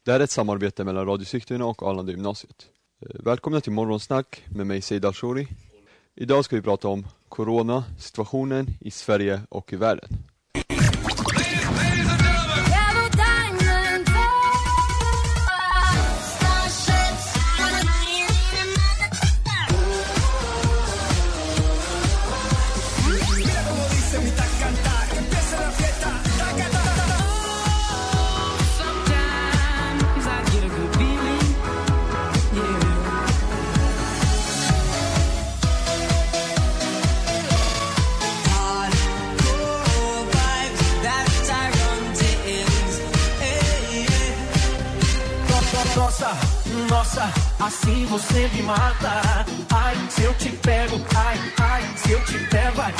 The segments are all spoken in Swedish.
Det här är ett samarbete mellan Radio Sigtuna och Arlanda gymnasiet. Välkomna till Morgonsnack med mig Seid Al-Shouri. Idag ska vi prata om corona, situationen i Sverige och i världen. Nossa, assim você me mata. Ai, se eu te pego, ai, ai, se eu te pego, ai.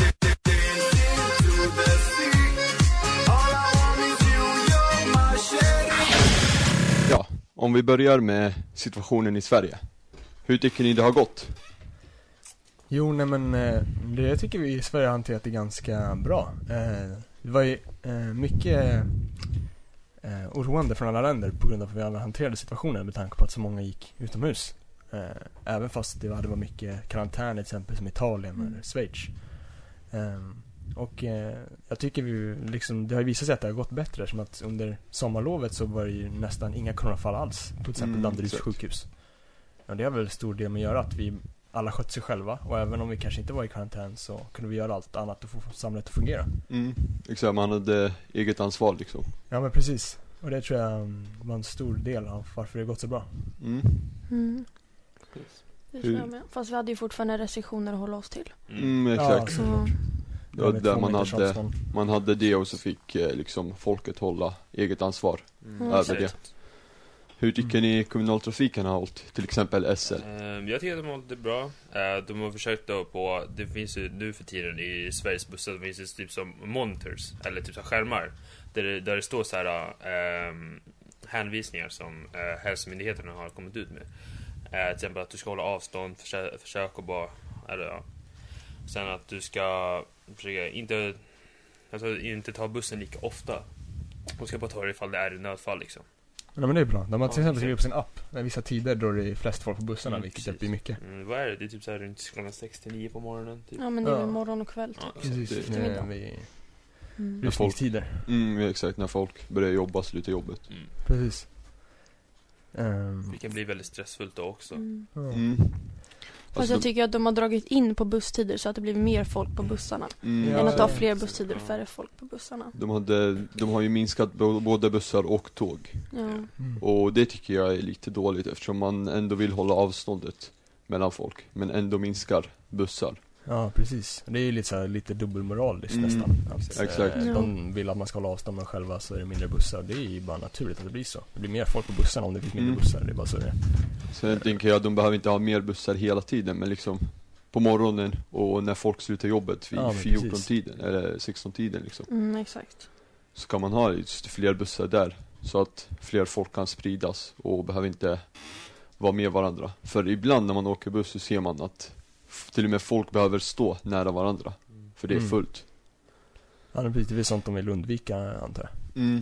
Ja, om vi börjar med situationen i Sverige. Hur tycker ni det har gått? Jo, nej men det tycker vi i Sverige har hanterat det ganska bra. Det var ju mycket oroande från alla länder på grund av att vi alla hanterade situationen med tanke på att så många gick utomhus. Även fast det var mycket karantän, till exempel som Italien eller Schweiz. Och jag tycker det har visat sig att det har gått bättre, som att under sommarlovet så var det ju nästan inga coronafall alls, till exempel Danderyds sjukhus. Ja, det har väl stor del med att göra att vi alla skötte sig själva, och även om vi kanske inte var i karantän så kunde vi göra allt annat och få samhället att fungera. Exakt, man hade eget ansvar liksom. Ja, men precis. Och det tror jag var en stor del av varför det har gått så bra. Det tror jag med. Fast vi hade ju fortfarande restriktioner att hålla oss till. Exakt. Så. Ja, där man hade det, och så fick liksom folket hålla eget ansvar över det. Hur tycker ni kommunaltrafiken har hållit? Till exempel SL? Jag tycker att de har hållit det bra. De har försökt då på, det finns ju nu för tiden i Sveriges bussar, det finns ju typ som monitors, eller typ som skärmar, där det står så här hänvisningar som hälsomyndigheterna har kommit ut med. Till exempel att du ska hålla avstånd, försök och bara, eller ja. Sen att du ska försöka inte ta bussen lika ofta. Du ska bara ta det ifall det är ett nödfall liksom. Ja, men det är bra. De har till exempel skrivit på sin app vissa tider då det är flest folk på bussarna, vilket blir mycket. Vad är det? Det är typ så här runt 6-9 på morgonen typ. Ja, men det är väl morgon och kväll typ. Ja, precis. Rusningstider. Exakt, när folk börjar jobba, slutar jobbet. Precis. Det kan bli väldigt stressfullt då också. Fast jag tycker att de har dragit in på busstider så att det blir mer folk på bussarna än att ha fler busstider och färre folk på bussarna. De har ju minskat både bussar och tåg. Och det tycker jag är lite dåligt, eftersom man ändå vill hålla avståndet mellan folk, men ändå minskar bussar. Ja, precis. Det är ju lite dubbelmoraliskt nästan. Exakt. De vill att man ska hålla avstånd, men själva så är det mindre bussar. Det är ju bara naturligt att det blir så. Det blir mer folk på bussarna om det finns mindre bussar. Det är bara så det är. Sen tänker jag att de behöver inte ha mer bussar hela tiden, men liksom på morgonen och när folk slutar jobbet vid 14-tiden eller 16-tiden liksom. Exakt. Så kan man ha just fler bussar där, så att fler folk kan spridas och behöver inte vara med varandra. För ibland när man åker buss så ser man att till och med folk behöver stå nära varandra, för det är fullt. Ja, det blir sånt de vill undvika, antar jag.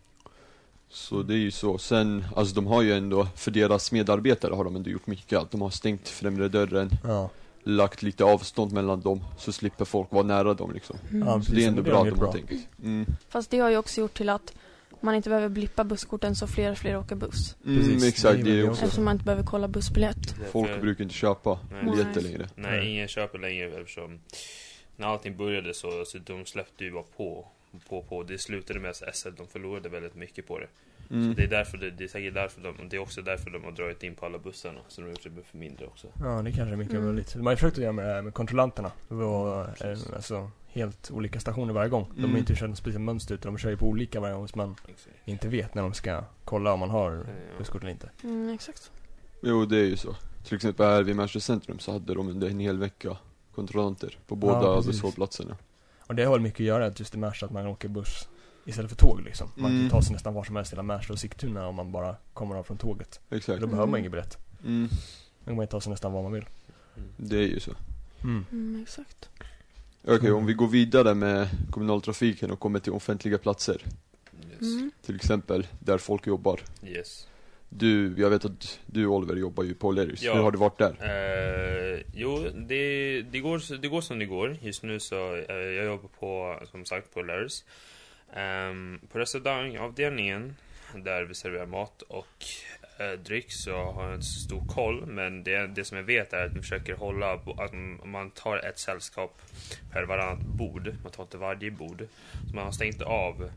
Så det är ju så. Sen, alltså de har ju ändå, för deras medarbetare har de ändå gjort mycket. Att de har stängt främre dörren, lagt lite avstånd mellan dem, så slipper folk vara nära dem liksom. Så det är ändå bra att de har tänkt. Fast det har ju också gjort till att man inte behöver blippa busskorten, så fler åker buss. Exakt, det är också. Eftersom man inte behöver kolla bussbiljett. Folk brukar inte köpa biljetter längre. Nej, ingen köper längre, eftersom när allting började så de släppte ju bara på. Det slutade med att SL, de förlorade väldigt mycket på det. Så det är därför det är säkert därför det är också därför de har dragit in på alla bussarna, så de har gjort det för mindre också. Ja, det kanske är mycket möjligt. De har ju försökt att göra med kontrollanterna. Det var alltså helt olika stationer varje gång. De har inte kört något speciellt mönster, utan de kör ju på olika varje gång, så man inte vet när de ska kolla om man har busskort eller inte. Exakt. Jo, det är ju så. Till exempel här vid Märsta centrum så hade de under en hel vecka kontrollanter på båda busshållplatserna. Och det har mycket att göra just i Märsta, att man åker buss istället för tåg liksom. Man kan ta sig nästan var som helst till Märsta och Sigtuna om man bara kommer av från tåget. Exakt. Då behöver man ingen biljett. Då kan man ta sig nästan var man vill. Det är ju så. Exakt. Okej, om vi går vidare med kommunaltrafiken och kommer till offentliga platser. Till exempel där folk jobbar. Jag vet att du Oliver jobbar ju på Letters. Ja. Hur har du varit där? Jo, det går som det går. Just nu så jag jobbar på, som sagt, på Letters. På restaurangavdelningen där vi serverar mat och dryck så har jag inte så stor koll. Men det som jag vet är att vi försöker hålla att man tar ett sällskap per varannat bord. Man tar inte varje bord. Så man har stängt av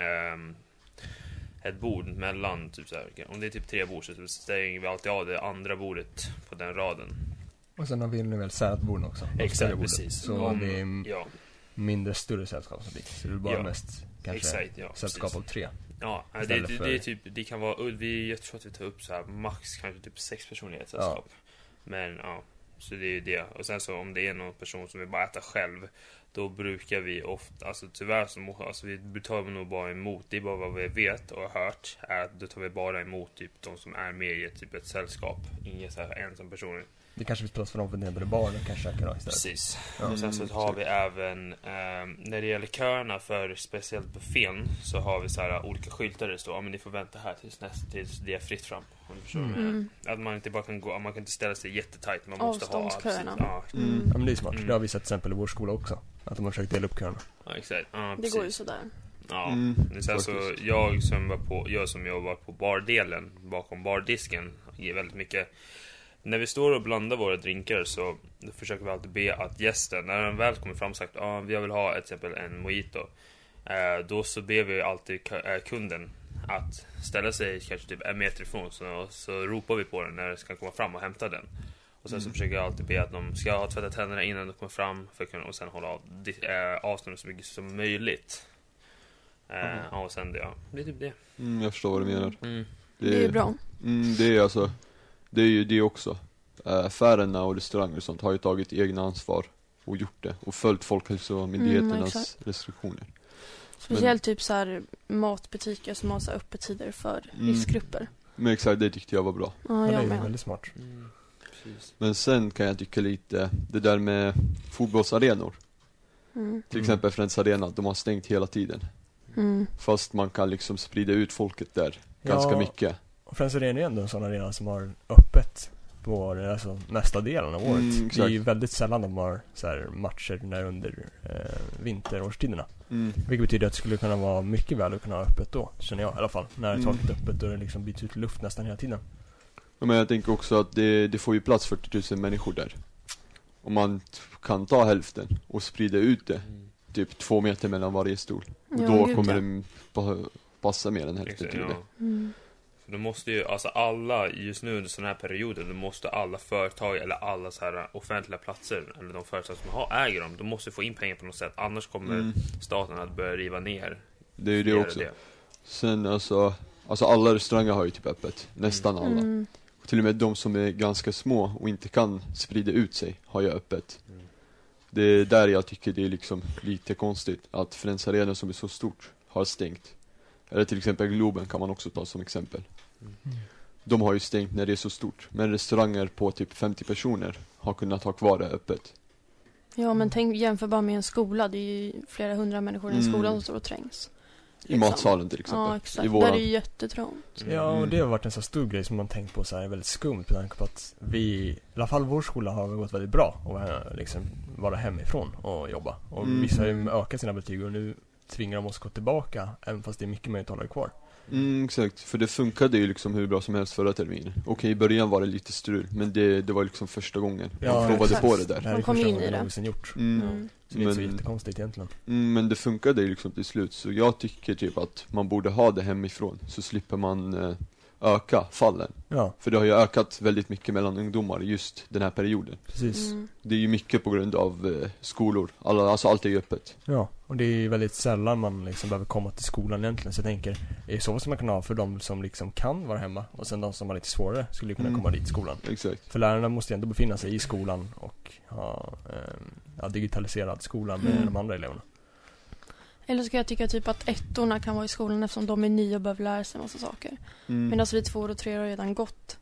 ett bord mellan typ så här, om det är typ 3 bord så stänger vi alltid av det andra bordet på den raden. Och sen har vi nu väl särat borden också. Exakt, precis. Så det är mindre större sällskap som blir. Så det är bara mest kanske sällskap av 3. Ja, det är typ, det kan vara, jag tror att vi tar upp så här max kanske typ 6 personer i ett sällskap. Men ja, så det är ju det. Och sen så om det är någon person som vill bara äta själv, då brukar vi ofta, alltså tyvärr så vi tar nog bara emot, det är bara vad vi vet och har hört, är att då tar vi bara emot typ de som är med i typ ett sällskap, inga så här ensam personer. Det kanske finns plats för dem för nedare barn och kanske käka då istället. Precis. Och sen så har vi även när det gäller köerna för speciellt buffén så har vi så här olika skyltar där det står, men ni får vänta här tills det är fritt fram. Att man inte bara kan gå, man kan inte ställa sig jättetajt, man måste ha ja, men det är smart. Det har vi sett till exempel i vår skola också, att de har försökt dela upp köerna. Ja, exakt. Ja, det går ju sådär. Ja, sen så jag som jobbar på bardelen bakom bardisken ger väldigt mycket. När vi står och blandar våra drinkar så försöker vi alltid be att gästen, när den väl kommer fram och sagt vi vill ha till exempel en mojito, då så ber vi alltid kunden att ställa sig kanske typ 1 meter ifrån, så ropar vi på den när den ska komma fram och hämta den. Och sen så försöker jag alltid be att de ska ha tvättat tänderna innan de kommer fram för att kunna, och sen hålla avstånd så mycket som möjligt. Och sen det är typ det. Jag förstår vad du menar. Det är bra. Det är alltså, det är ju det också. Affärerna och restauranger och sånt har ju tagit egna ansvar och gjort det och följt folkhälsomyndigheternas restriktioner. Speciellt typ så här matbutiker som har så öppettider för riskgrupper. Men exakt, det tyckte jag var bra. Ja, det är väldigt smart. Men sen kan jag tycka lite det där med fotbollsarenor. Till exempel Friends Arena, de har stängt hela tiden. Fast man kan liksom sprida ut folket där ganska mycket. Och Friends Arena är ändå en sån arena som har öppet på nästa delen av året. Det är ju väldigt sällan de har så här matcher när under vinterårstiderna. Vilket betyder att det skulle kunna vara mycket väl att kunna ha öppet då, känner jag i alla fall. När det är taket öppet och det liksom byts ut luft nästan hela tiden. Ja, men jag tänker också att det får ju plats 40 000 människor där. Om man kan ta hälften och sprida ut det typ 2 meter mellan varje stol. Och då kommer det passa mer än hälften till det. För då måste ju, alltså alla, just nu under sån här perioder, då måste alla företag eller alla så här offentliga platser, eller de företag som äger dem, de måste få in pengar på något sätt. Annars kommer staten att börja riva ner. Det är ju det också. Sen alltså alla restauranger har ju typ öppet. Nästan alla. Till och med de som är ganska små och inte kan sprida ut sig har ju öppet. Det är där jag tycker det är liksom lite konstigt att Friends Arena som är så stort har stängt. Eller till exempel Globen kan man också ta som exempel. De har ju stängt när det är så stort. Men restauranger på typ 50 personer har kunnat ha kvar det öppet. Ja, men jämför bara med en skola. Det är ju flera 100 människor i en skola som står och trängs. I matsalen till exempel. Ja, exakt. Där är det ju jättetrångt. Ja, och det har varit en så stor grej som man tänkt på så här, väldigt skumt på tanke på att vi, i alla fall vår skola har gått väldigt bra och liksom vara hemifrån och jobba. Och vissa har ju ökat sina betyg och nu tvingar de oss gå tillbaka, även fast det är mycket mer att hålla kvar. Exakt, för det funkade ju liksom hur bra som helst förra terminen. Okej, i början var det lite strul, men det var liksom första gången man provade på det där. Man kom in i det. Gjort. Så det är inte så jättekonstigt egentligen. Men det funkade ju liksom till slut, så jag tycker typ att man borde ha det hemifrån, så slipper man öka fallen. Ja. För det har ju ökat väldigt mycket mellan ungdomar just den här perioden. Precis. Det är ju mycket på grund av skolor. Alltså allt är ju öppet. Ja, och det är väldigt sällan man liksom behöver komma till skolan egentligen. Så jag tänker, är det så som man kan ha för de som liksom kan vara hemma, och sen de som har lite svårare skulle kunna komma dit i skolan. Exakt. För lärarna måste ju ändå befinna sig i skolan och ha digitaliserad skola med de andra eleverna. Eller så kan jag tycka typ att ettorna kan vara i skolan eftersom de är nya och behöver lära sig en massa saker. Medan vi 2 och 3 har redan gått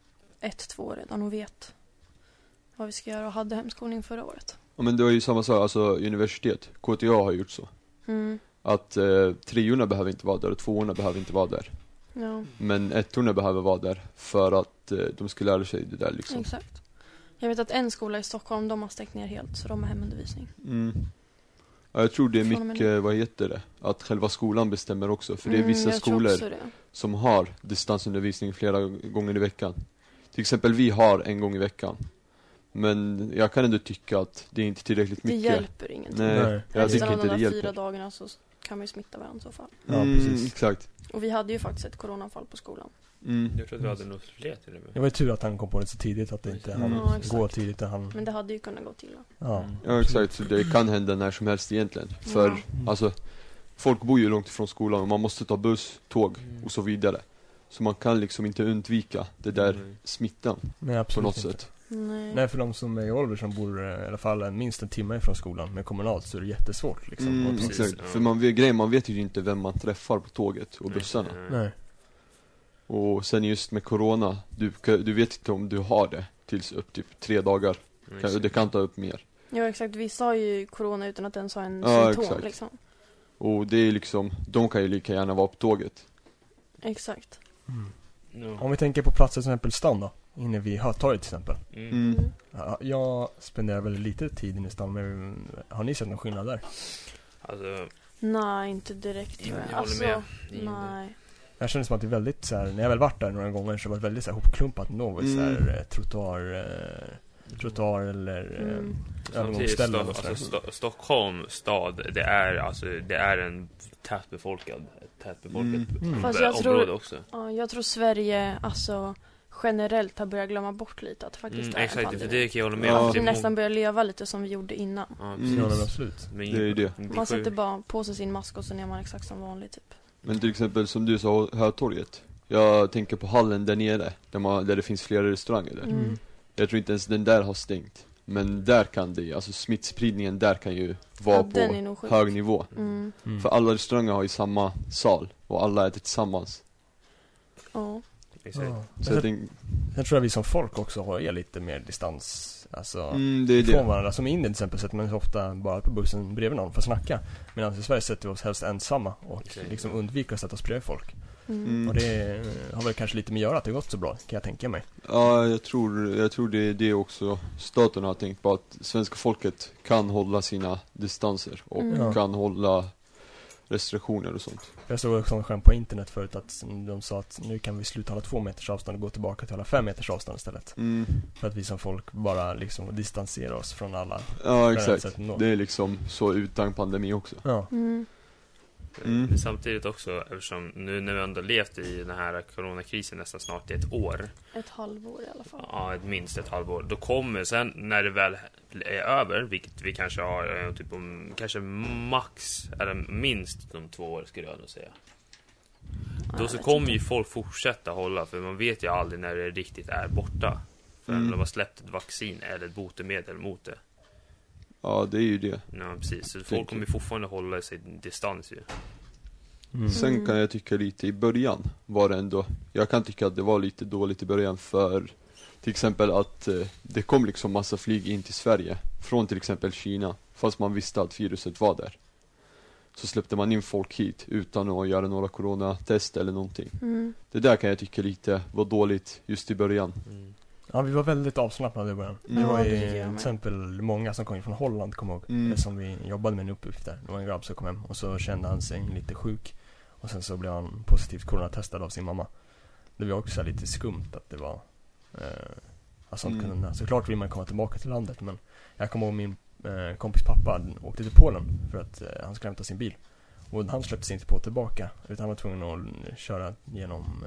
1-2 redan och vet vad vi ska göra och hade hemskolning förra året. Ja, men det var ju samma sak, alltså universitet. KTA har gjort så. Att 3orna behöver inte vara där och 2orna behöver inte vara där. Ja, Men ettorna behöver vara där för att de ska lära sig det där liksom. exakt. Jag vet att en skola i Stockholm, de har stängt ner helt, så de har hemundervisning. Ja, jag tror det är Från och med mycket, vad heter det? Att själva skolan bestämmer också. För det är vissa jag tror också skolor det. som har distansundervisning flera gånger i veckan. Till exempel vi har en gång i veckan. Men jag kan ändå tycka att det är inte tillräckligt Det mycket. hjälper ingenting. Nej, Nej. jag tycker Resten av inte de det där 4 hjälper. dagarna så kan man ju smitta varandra i så fall. Ja, precis. Exakt. Och vi hade ju faktiskt ett coronafall på skolan. Jag tror att vi hade nog fler till och med. Det var ju tur att han kom på det så tidigt att det inte han Ja, exakt. gå tidigt när han... Men det hade ju kunnat gå till. Ja. Ja, exakt. Så det kan hända när som helst egentligen. För Ja. alltså, folk bor ju långt ifrån skolan och man måste ta buss, tåg och så vidare. Så man kan liksom inte undvika det där smittan Nej, på absolut något inte. sätt. Nej. För de som är i ålder som bor i alla fall minst en timme ifrån skolan med kommunalt så är det jättesvårt liksom. Och- precis. Exakt. Ja. För man vet ju inte vem man träffar på tåget och bussarna. Nej. Och sen just med corona, du vet inte om du har det tills upp typ 3 dagar. Det kan ta upp mer. Ja, exakt. Vissa har ju corona utan att ens ha en Ja, symptom exakt. liksom. Och det är liksom, de kan ju lika gärna vara på tåget. Exakt. Om vi tänker på platser till exempel stan då, inne vid Hötorget till exempel. Ja, jag spenderar väldigt lite tid inne i stan, men har ni sett någon skillnad där? Alltså, Nej, inte direkt tror jag. jag håller med. Nej. Jag känner som att det är väldigt så här, när jag väl varit där några gånger så var det väldigt så här hopklumpat något så här trottoar eller övergångsställen och Samtidigt, sådär. Stockholm stad, det är en tätbefolkat Fast jag område tror, också. ja, jag tror Sverige alltså generellt har börjat glömma bort lite att det faktiskt är en Exakt, för pandemi. det kan jag hålla med Ja. om. Att Det vi är nästan börjar leva lite som vi gjorde innan. Ja, Ja, precis. men absolut. Men Det är ju det. Man sätter bara på sig sin mask och sen är man exakt som vanligt typ. Men till exempel som du sa, Hötorget. Jag tänker på hallen där nere, där det finns flera restauranger där. Jag tror inte ens den där har stängt. Men där kan det, alltså smittspridningen där kan ju vara Ja, den är nog på sjuk. hög nivå. Mm. För alla restauranger har ju samma sal och alla äter tillsammans. Ja. Exakt. Ja. Så jag tänker, Jag tror att vi som folk också har lite mer distans, alltså det är från det. varandra. Som i Indien till exempel sätter man sig ofta bara på bussen bredvid någon för att snacka. Medan i Sverige sätter vi oss helst ensamma och Exakt. liksom undviker att sätta oss bredvid folk. Mm. Och det har väl kanske lite med att göra att det gått så bra, kan jag tänka mig. Ja, jag tror det är det också. Staten har tänkt på att svenska folket kan hålla sina distanser och Ja. kan hålla restriktioner och sånt. Jag såg också en skämt på internet förut att de sa att nu kan vi sluta hålla 2 meters avstånd och gå tillbaka till alla 5 meters avstånd istället. För att vi som folk bara liksom distanserar oss från alla. Ja, Sätt exakt. ändå. Det är liksom så utan pandemi också. Ja. Men samtidigt också, eftersom nu när vi ändå levt i den här coronakrisen nästan snart i ett år, Ett halvår i alla fall. ja, minst ett halvår, då kommer sen när det väl är över, vilket vi kanske har typ om, kanske max eller minst de 2 år skulle jag nog säga. Då så kommer ju folk fortsätta hålla, för man vet ju aldrig när det riktigt är borta. För de har släppt ett vaccin eller ett botemedel mot det. Ja, det är ju det. Ja, precis. Så folk kommer ju fortfarande hålla sig distans ju. Sen kan jag tycka lite i början var det ändå, jag kan tycka att det var lite dåligt i början för till exempel att det kom liksom massa flyg in till Sverige från till exempel Kina, fast man visste att viruset var där. Så släppte man in folk hit utan att göra några coronatest eller någonting. Det där kan jag tycka lite var dåligt just i början. Ja, vi var väldigt avslappnade i början. Det Ja, var ju det tycker jag till med. exempel många som kom in från Holland, kommer jag ihåg, som vi jobbade med en uppgift där. Det var en grabb som kom hem och så kände han sig lite sjuk. Och sen så blev han positivt coronatestad av sin mamma. Det var också lite skumt att det var alltså såklart vill man komma tillbaka till landet, men jag kommer ihåg min kompis pappa åkte till Polen för att han skulle hämta sin bil. Och han släppte sig inte på tillbaka, utan han var tvungen att köra genom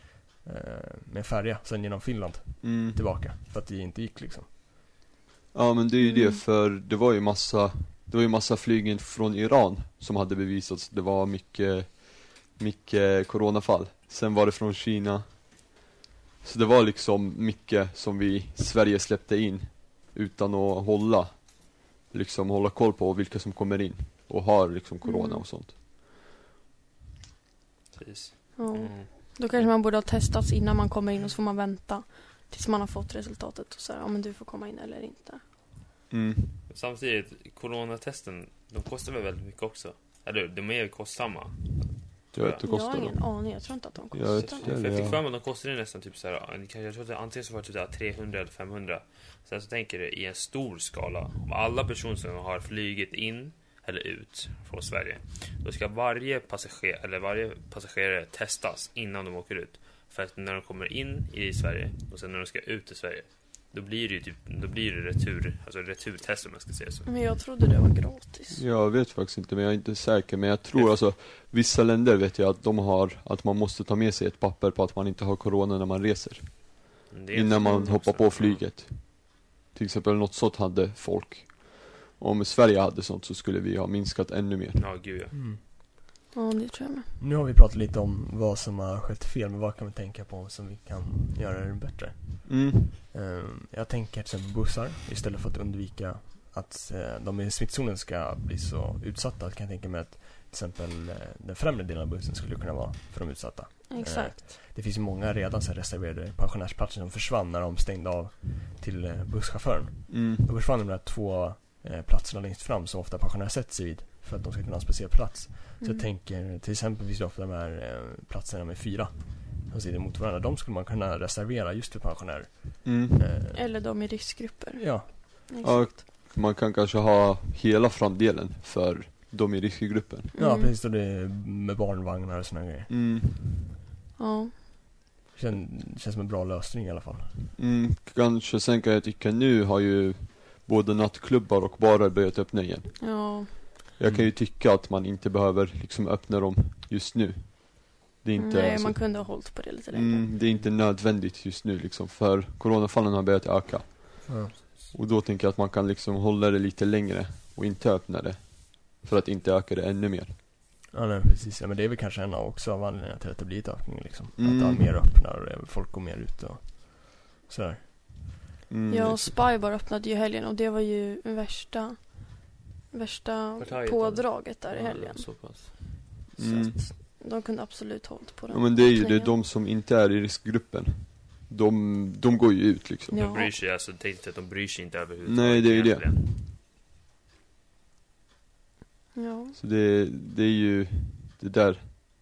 med färja, sen genom Finland tillbaka, för att det inte gick liksom. Ja, men det är ju det, för det var ju massa flyg från Iran som hade bevisats. Det var mycket coronafall. Sen var det från Kina. Så det var liksom mycket som vi i Sverige släppte in utan att hålla koll på vilka som kommer in och har liksom corona och sånt. Precis. Ja. Då kanske man borde ha testats innan man kommer in och så får man vänta tills man har fått resultatet och säga, ja men du får komma in eller inte. Samtidigt, coronatesten, de kostar väl väldigt mycket också. Eller de är ju kostsamma. Jag vet, det Jag har kostar ingen dem. aning, jag tror inte att de Jag vet kostar inte. något. För jag fick fram att de kostade nästan typ så här, jag tror att antingen så var det typ så här 300 eller 500. Sen så tänker du i en stor skala, om alla personer som har flygit in eller ut från Sverige, då ska varje passagerare testas innan de åker ut. För att när de kommer in i Sverige och sen när de ska ut i Sverige, då blir det ju returtest, om man ska säga så. Men jag trodde det var gratis. Jag vet faktiskt inte, men jag är inte säker. Men jag tror alltså, vissa länder vet jag att de har, att man måste ta med sig ett papper på att man inte har corona när man reser. Innan man hoppar på flyget. Till exempel något sånt hade folk. Om Sverige hade sånt så skulle vi ha minskat ännu mer. Ja, gud ja. Ja, det tror jag med. Nu har vi pratat lite om vad som har skett fel, men vad kan vi tänka på som vi kan göra det bättre? Jag tänker till exempel bussar, istället för att undvika att de i smittzonen ska bli så utsatta, kan jag tänka mig att till exempel den främre delen av bussen skulle kunna vara för de utsatta. Exakt. Det finns ju många redan så reserverade pensionärsplatser som försvann när de stängde av till busschauffören. Då försvann de där 2 platserna längst fram som ofta pensionärer sätter sig vid för att de ska kunna ha en speciell plats. Så jag tänker, till exempel finns det ofta de här platserna med 4 som sitter mot varandra. De skulle man kunna reservera just för pensionärer. Eller de i riskgrupper. Ja. Exakt. Man kan kanske ha hela framdelen för de i riskgruppen. Ja, precis. Och det är med barnvagnar och såna grejer. Ja. Känns som en bra lösning i alla fall. Kanske sen kan jag tycka, nu har ju både nattklubbar och barer börjat öppna igen. Ja. Jag kan ju tycka att man inte behöver liksom öppna dem just nu. Det är inte, Nej, alltså, man kunde ha hållit på det lite längre. det är inte nödvändigt just nu liksom, för coronafallen har börjat öka. Och då tänker jag att man kan liksom hålla det lite längre och inte öppna det, för att inte öka det ännu mer. Ja, nej, precis. Ja, men det är väl kanske en också av anledningarna till att det blir ett ökning liksom. Att allt mer öppnar, folk går mer ut och sådär. Ja, Spy bara öppnade ju helgen och det var ju värsta pådraget där i helgen. Så pass. Så att de kunde absolut hållit på den. Ja, men det är ju det, de som inte är i riskgruppen. De går ju ut liksom. Ja. De bryr sig, alltså tänkte att de bryr sig inte överhuvudtaget. Nej, det är ju det. egentligen. Ja. Så det är ju det där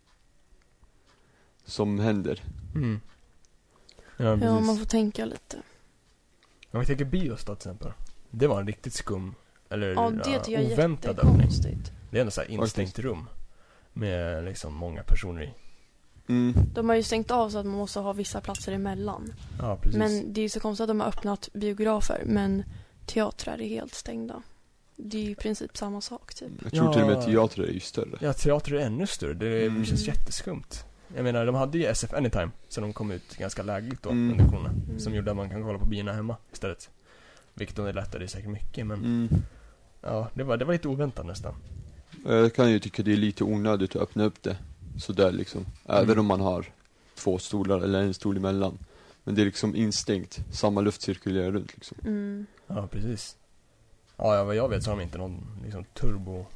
som händer. Ja, Ja, man får tänka lite. Om vi tänker bios då till exempel. Det var en riktigt skum, eller Ja, det tycker jag är oväntad öppning. jättekonstigt. Det är ändå så här instängt rum med liksom många personer i. De har ju stängt av så att man måste ha vissa platser emellan. Ja, precis. Men det är ju så konstigt att de har öppnat biografer, men teatrar är helt stängda. Det är ju i princip samma sak typ. Jag tror till och med teater är ju större. Ja, teater är ännu större. Det känns jätteskumt. Jag menar, de hade ju SF Anytime, så de kom ut ganska lägligt då under corona. Som gjorde att man kan kolla på biorna hemma istället. Vilket då är lättare säkert mycket, men ja, det var lite oväntat nästan. Jag kan ju tycka det är lite onödigt att öppna upp det så där liksom. Även om man har 2 stolar eller en stol emellan. Men det är liksom instängt. Samma luft cirkulerar runt liksom. Ja, precis. Ja, vad jag vet så har de inte någon liksom turbo.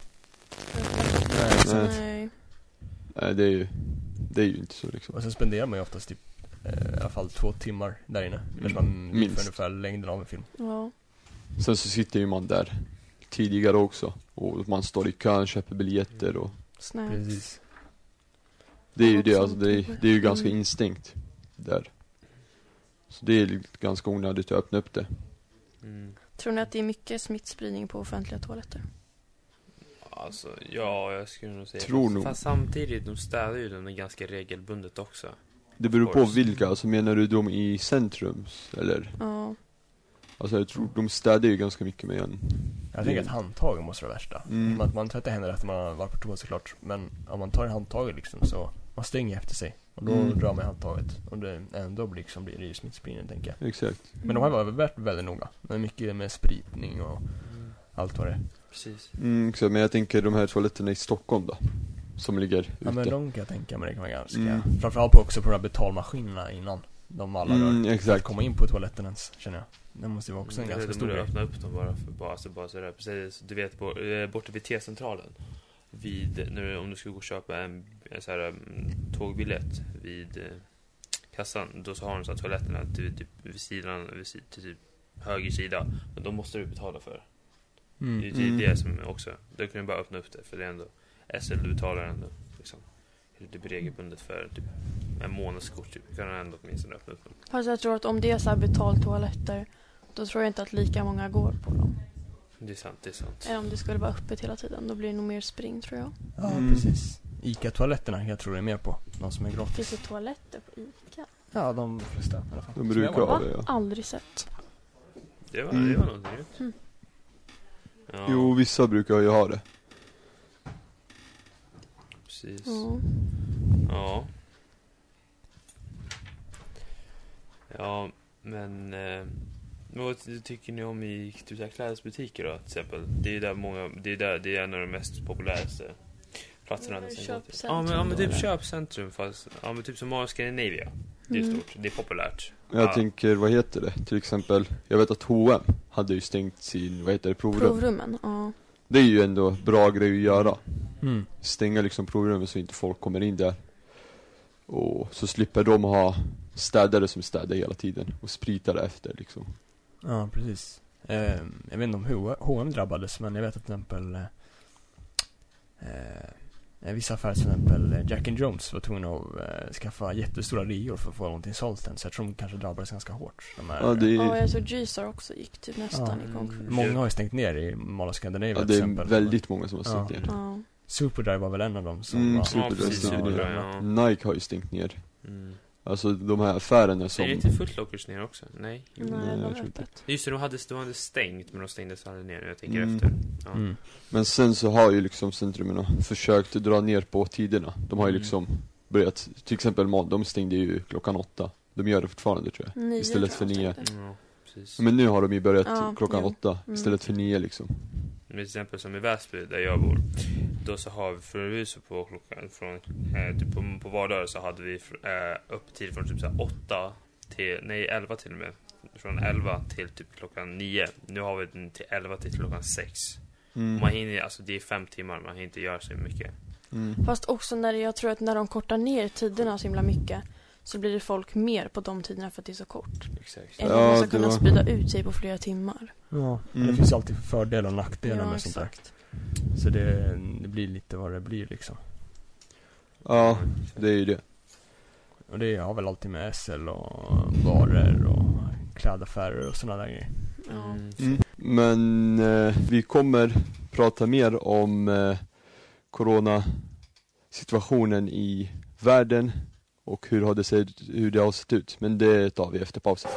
Nej. Nej, det är ju inte så liksom. Och sen spenderar man ju oftast typ i alla fall 2 timmar där inne. När man minst. för ungefär längden av en film. Ja. Sen så sitter ju man där tidigare också. Och man står i kön, köper biljetter och Snällt. Precis. det är ju det, alltså det är ju ganska instängt där. Så det är ganska onödigt att öppna upp det. Tror ni att det är mycket smittspridning på offentliga toaletter? Alltså, ja, jag skulle nog säga. Tror nog. Fast samtidigt, de städar ju den ganska regelbundet också. Det beror på vilka, alltså menar du dem i centrum eller? Ja. Alltså jag tror de städar ju ganska mycket med en. Jag tänker att handtagen måste vara värsta. Man tvättar händer efter man har varit på toa såklart. Men om man tar handtaget liksom så man stänger efter sig. Och då drar man handtaget. Och det ändå blir det ju smittspridning, tänker jag. Exakt. Men de har varit väldigt noga. Men mycket med spritning och allt vad det är. Precis. Så, men jag tänker de här toaletterna i Stockholm då, som ligger ute. Ja, men de kan jag tänka mig, det kan vara ganska framförallt också på de här betalmaskinerna innan de alla rör. Exakt. Komma in på toaletten ens, känner jag. Det måste ju vara också en ganska stor grej. grej. Öppna upp dem bara sådär. Precis, du vet, borta vid T-centralen. Om du ska gå och köpa en så här tågbiljett vid kassan, då så har de så här toaletterna typ vid sidan, till typ höger sida. Men då måste du betala för. Det är det som också. Då kan du bara öppna upp det, för det är ändå SL du betalar ändå liksom. typ regelbundet för typ en månadskort typ. Kan ändå åtminstone öppna upp dem. Fast jag tror att om det är så här betaltoaletter, då tror jag inte att lika många går på dem. Det är sant. Eller om det skulle vara öppet hela tiden, då blir det nog mer spring, tror jag. Ja, precis. Ica-toaletterna jag tror det är mer på. De som är gratis. Finns det toaletter på Ica? Ja, de flesta i alla fall. De brukar ha det, ja. Aldrig sett. Det var något nytt. Ja. Jo, vissa brukar ju ha det. Precis. Ja. Ja, men vad tycker ni om i typ klädesbutiker då, till exempel? Det är där många, det är en av de mest populäraste platserna. Men typ köpcentrum, fast men typ som Mall Scandinavia. Det är stort, det är populärt. Jag tänker, vad heter det? Till exempel, jag vet att H&M hade ju stängt sin, provrummen. Ja. Det är ju ändå bra grej att göra. Stänga liksom provrummen så inte folk kommer in där. Och så slipper de ha städare som städar hela tiden och spritar efter liksom. Ja, precis. Jag vet inte om H&M drabbades, men jag vet att till exempel vissa affärer, till exempel Jack & Jones var tvungna att skaffa jättestora rior för att få någonting sålt. Så jag tror de kanske drabbades ganska hårt. Jag tror Gysar också gick typ nästan i konkurs. Många har ju stängt ner i Mall Scandinavia till det är exempel. väldigt många som har stängt ner. Ja. Superdry var väl en av dem som Superdry. Nike har ju stängt ner. Alltså de här affärerna som... Det är inte Foot Lockers ner också? Nej, det var öppet. Just det, de hade stängt, men de stängdes aldrig ner. Jag tänker efter. Ja. Men sen så har ju liksom centrumen försökt dra ner på tiderna. De har ju liksom börjat, till exempel de stängde ju 8:00. De gör det fortfarande, tror jag. 9, istället för 9. Ja, precis. Men nu har de ju börjat 8:00 istället för 9 liksom. Till exempel som i Väsby där jag bor, då så har vi för huset på klockan från typ på vardagar så hade vi öppettid från typ så 8 till 11 till och med, från 11 till typ klockan 9. Nu har vi den till 11 till klockan 6. Man hinner, alltså det är 5 timmar, man hinner inte göra så mycket. Fast också jag tror att när de kortar ner tiderna så himla mycket, så blir det folk mer på de tiderna för att det är så kort. Exakt. Eller man ska kunna sprida ut sig på flera timmar. Ja, det finns ju alltid fördelar och nackdelar med sånt där. Så det blir lite vad det blir liksom. Ja, det är ju det. Och det har väl alltid med SL och barer och klädaffärer och sådana där grejer. Men vi kommer prata mer om coronasituationen i världen och hur det har sett ut. Men det tar vi efter pausen.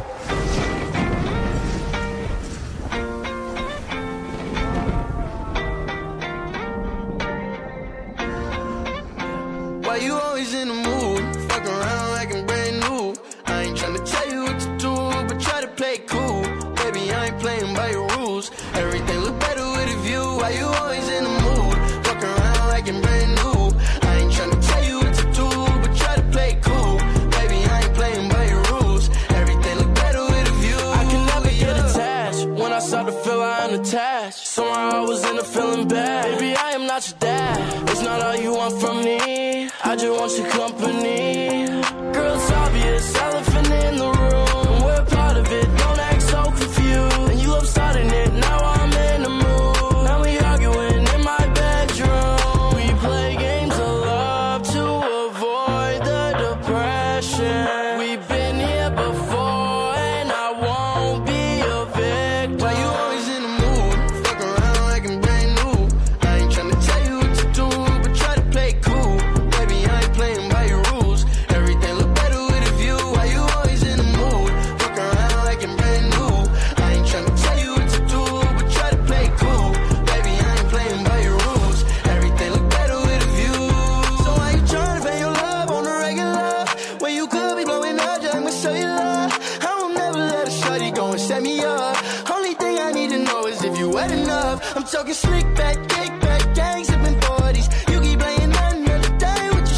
Why you always in the mood? Fuck around like I'm brand new. I ain't tryna tell you what to do, but try to play cool. Baby, I ain't playing by your rules. Everything look better with a view. Why you always in the mood? Fuck around like I'm brand new. I ain't tryna tell you what to do, but try to play cool. Baby, I ain't playing by your rules. Everything look better with a view. I can never get attached. When I start to feel I'm attached, somehow I was in a feeling bad. Baby, I am not your dad. It's not all you want from me. I just want your company. Girl, it's obvious, elephant in the room. We're part of it, don't act so confused. And you love starting it, now I'm in the mood. Now we arguing in my bedroom. We play games of love to avoid the depression. We've been here before and I won't be a victim. Why you always in the mood? Fuck around like I'm brand new. I ain't tryna tell you what to do, but try to play cool. Playing by your rules. Everything look better with a view. Why you always in the mood? Fuck around like I'm brand new. I ain't tryna tell you what to do, but try to play cool. Baby, I ain't playing by your rules. Everything look better with a view. So why you tryna pay your love on the regular when you could be blowing up just like my cellular? I will never let a shorty go and set me up. Only thing I need to know is if you wet enough. I'm talking slick back, kick back, gang sipping 40s. You keep playing another day.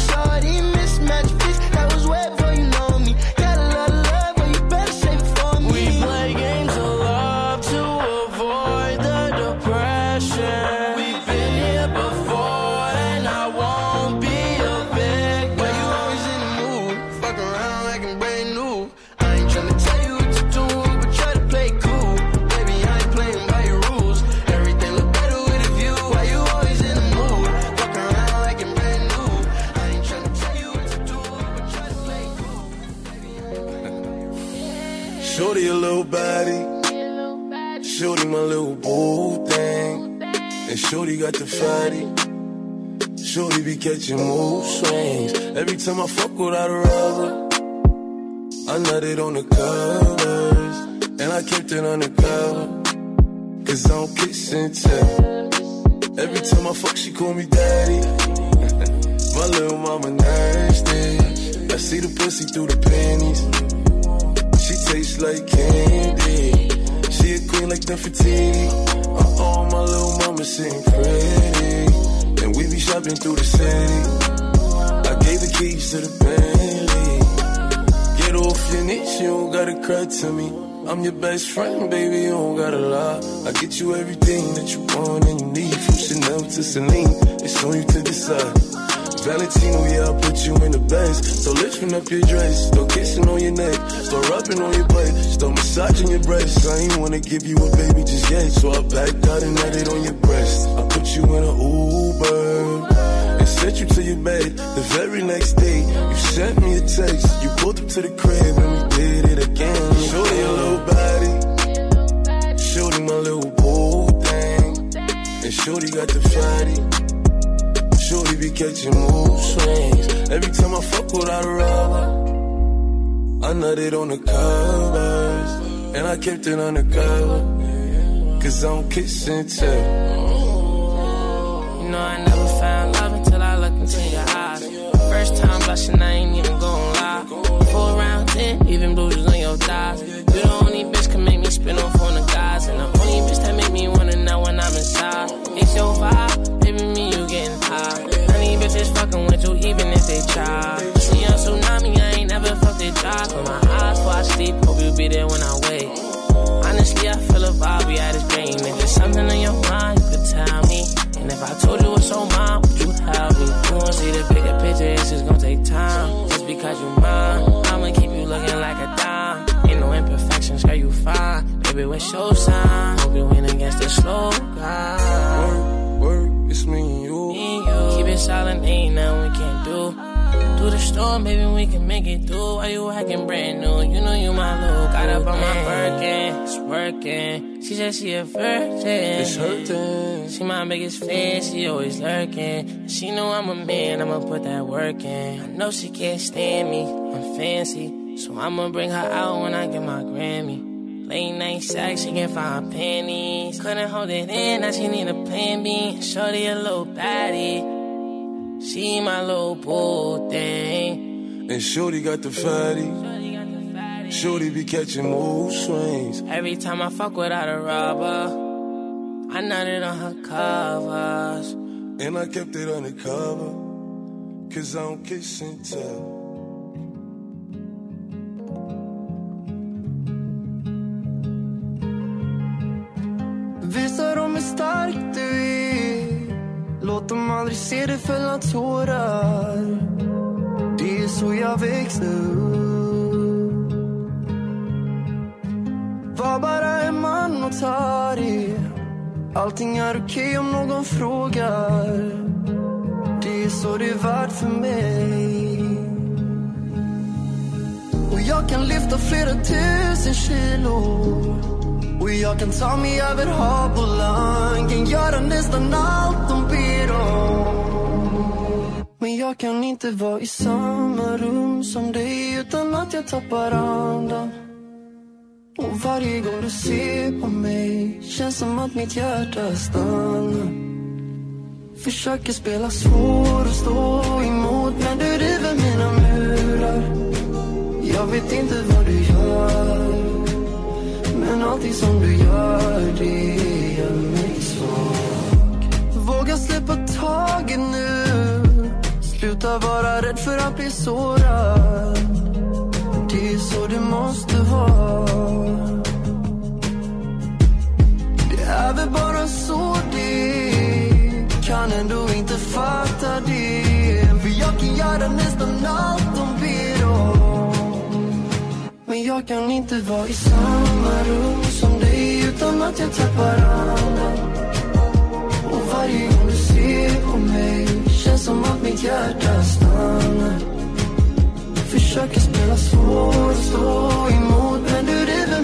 Mismatch fish, that was way before you know me. Got a lot of love, but you better save it for me. We play games of love to avoid the depression. We've been here before and I won't be a victim. Why you always in the mood? Fuck around like I'm brand new. I ain't tryna tell you what to do, but try to play cool. Baby, I ain't playing by your rules. Everything look better with a view. Shorty a little baddie. Shorty my little boo thing. And Shorty got the fatty. Shorty be catching mood swings. Every time I fuck without a rubber, I nutted on the covers. And I kept it undercover, cause I don't kiss and tell. Every time I fuck, she call me daddy. My little mama nasty. I see the pussy through the panties. She tastes like candy. She a queen like Nefertiti. My little mama sitting pretty. And we be shopping through the city. I gave the keys to the Bentley. Get off your knees, you don't gotta cry to me. I'm your best friend, baby, you don't gotta lie. I get you everything that you want and you need. From Chanel to Celine, it's on you to decide. Valentino, yeah, I'll put you in the best. Start lifting up your dress, start kissing on your neck, start rubbing on your butt, start massaging your breasts. I ain't wanna give you a baby just yet, so I backed out and had it on your breast. I put you in an Uber and sent you to your bed. The very next day, you sent me a text. You pulled up to the crib and we did it again. Shorty a little body, Shorty my little boo thing, and Shorty got the fatty. Shorty be catching mood swings. Every time I fuck without a rubber, I nutted on the covers. And I kept it undercover, cause I don't kiss and tell. You know I never found love until I looked into your eyes. First time blushing, I ain't even gon' lie. 4 rounds in, even bruises on your thighs. You the only bitch can make me spin off on the guys. And the only bitch that make me wanna know when I'm inside. It's your vibe, baby, me, you getting high. Honey, bitches fucking with you even if they try. See a tsunami, I ain't never felt it dry. Close my eyes before I sleep, hope you be there when I wake. Honestly, I feel a vibe, we had this brain. If there's something on your mind, you could tell me. And if I told you what's on mine, would you help me? You won't see the bigger picture, it's just gonna take time. Just because you mine, I'ma keep you looking like a dime. Ain't no imperfections, girl, you fine. Baby, what's your sign? Hope you win against the slow guy. Work, it's me and you. Keep it silent, ain't nothing we can't do. Through the storm, baby, we can make it through. Why you acting brand new? You know you my look. Got up on my Birkin, it's working. She said she a virgin. It's hurting. She my biggest fan, she always lurking. She know I'm a man, I'ma put that work in. I know she can't stand me, I'm fancy. So I'ma bring her out when I get my Grammy. Late night sex, she can find panties. Couldn't hold it in, now she need a plan B. Shorty a little baddie. She my little boo thing. And Shorty got the fatty. Shorty be catching mood swings. Every time I fuck without a rubber, I nutted on her covers. And I kept it undercover, cause I don't kiss and tell. Visa dem hur stark du är. Låt dem aldrig se det fälla tårar. Det är så jag växte upp. Var bara en man och ta det. Allting är okej om någon frågar. Det är så det är värt för mig. Och jag kan lyfta flera 1000 kilo. Och jag kan ta mig över hav och land. Kan göra nästan allt de ber om. Men jag kan inte vara i samma rum som dig utan att jag tappar andan. Och varje gång du ser på mig känns som att mitt hjärta stannar. Försöker spela svår och stå emot, men du river mina murar. Jag vet inte vad du gör, men allting som du gör, det gör mig svag. Våga släppa taget nu. Sluta vara rädd för att bli sårad. Det är så det måste vara. Det är väl bara så det kan ändå inte fatta det. För jag kan göra nästan allt de ber om. Men jag kan inte vara i samma rum som dig utan att jag tappar andan. Och varje gång du ser på mig känns som att mitt hjärta stannar. Försöker spela svår och stå emot, men du river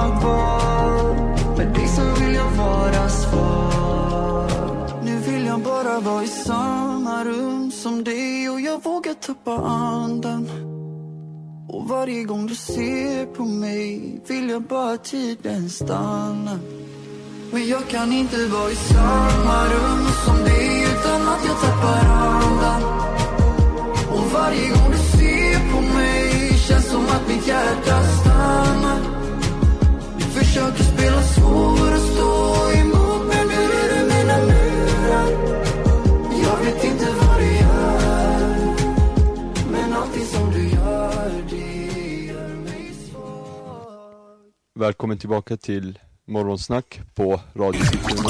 var. Med dig så vill jag vara svar. Nu vill jag bara vara i samma rum som dig. Och jag vågar tappa andan. Och varje gång du ser på mig vill jag bara tiden stanna. Men jag kan inte vara i samma rum som dig utan att jag tappar andan. Och varje gång du ser på mig känns som att mitt hjärta stannar. Försöker spela svår och stå emot, men nu är du mina murar. Jag vet inte vad du gör, men allting som du gör, det gör mig svår. Välkommen tillbaka till Morgonsnack på Radio Sigtuna och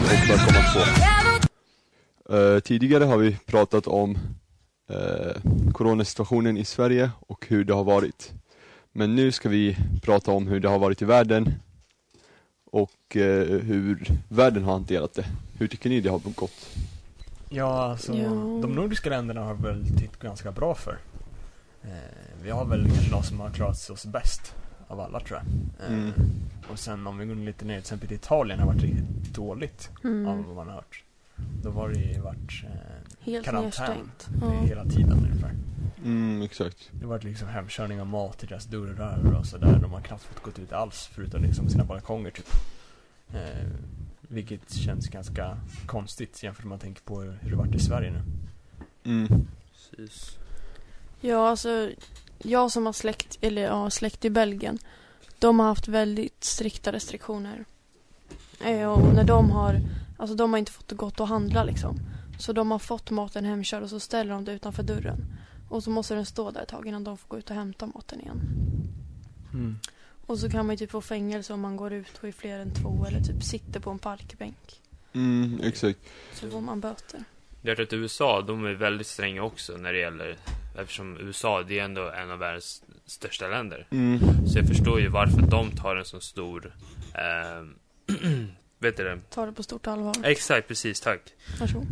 8,2. Tidigare har vi pratat om coronasituationen i Sverige och hur det har varit. Men nu ska vi prata om hur det har varit i världen och hur världen har hanterat det. Hur tycker ni det har gått? Ja, alltså de nordiska länderna har väl tyckt ganska bra för. Vi har väl kanske de som har klarat oss bäst av alla, tror jag. Och sen om vi går lite ner, till exempel Italien har varit riktigt dåligt av vad man har hört. Då var det ju varit helt karantän hela tiden ungefär. Exakt. Det var liksom hemkörning av mat till deras dörrar och så där. De har knappt fått gått ut alls förutom liksom sina balkonger typ. Vilket känns ganska konstigt jämfört med man tänker på hur det varit i Sverige nu. Precis. Ja, alltså jag som har släkt i Belgien, de har haft väldigt strikta restriktioner. Och när de har inte fått gått och handla liksom. Så de har fått maten hemkörd och så ställer de det utanför dörren. Och så måste den stå där ett tag innan de får gå ut och hämta maten igen. Och så kan man ju typ få fängelse om man går ut och är fler än 2 eller typ sitter på en parkbänk. Exakt. Så får man böter. Jag tror att USA, de är väldigt stränga också när det gäller, eftersom USA, det är ändå en av världens största länder. Så jag förstår ju varför de tar en så stor vet du det? Tar det på stort allvar. Exakt, precis, tack. Varsågod.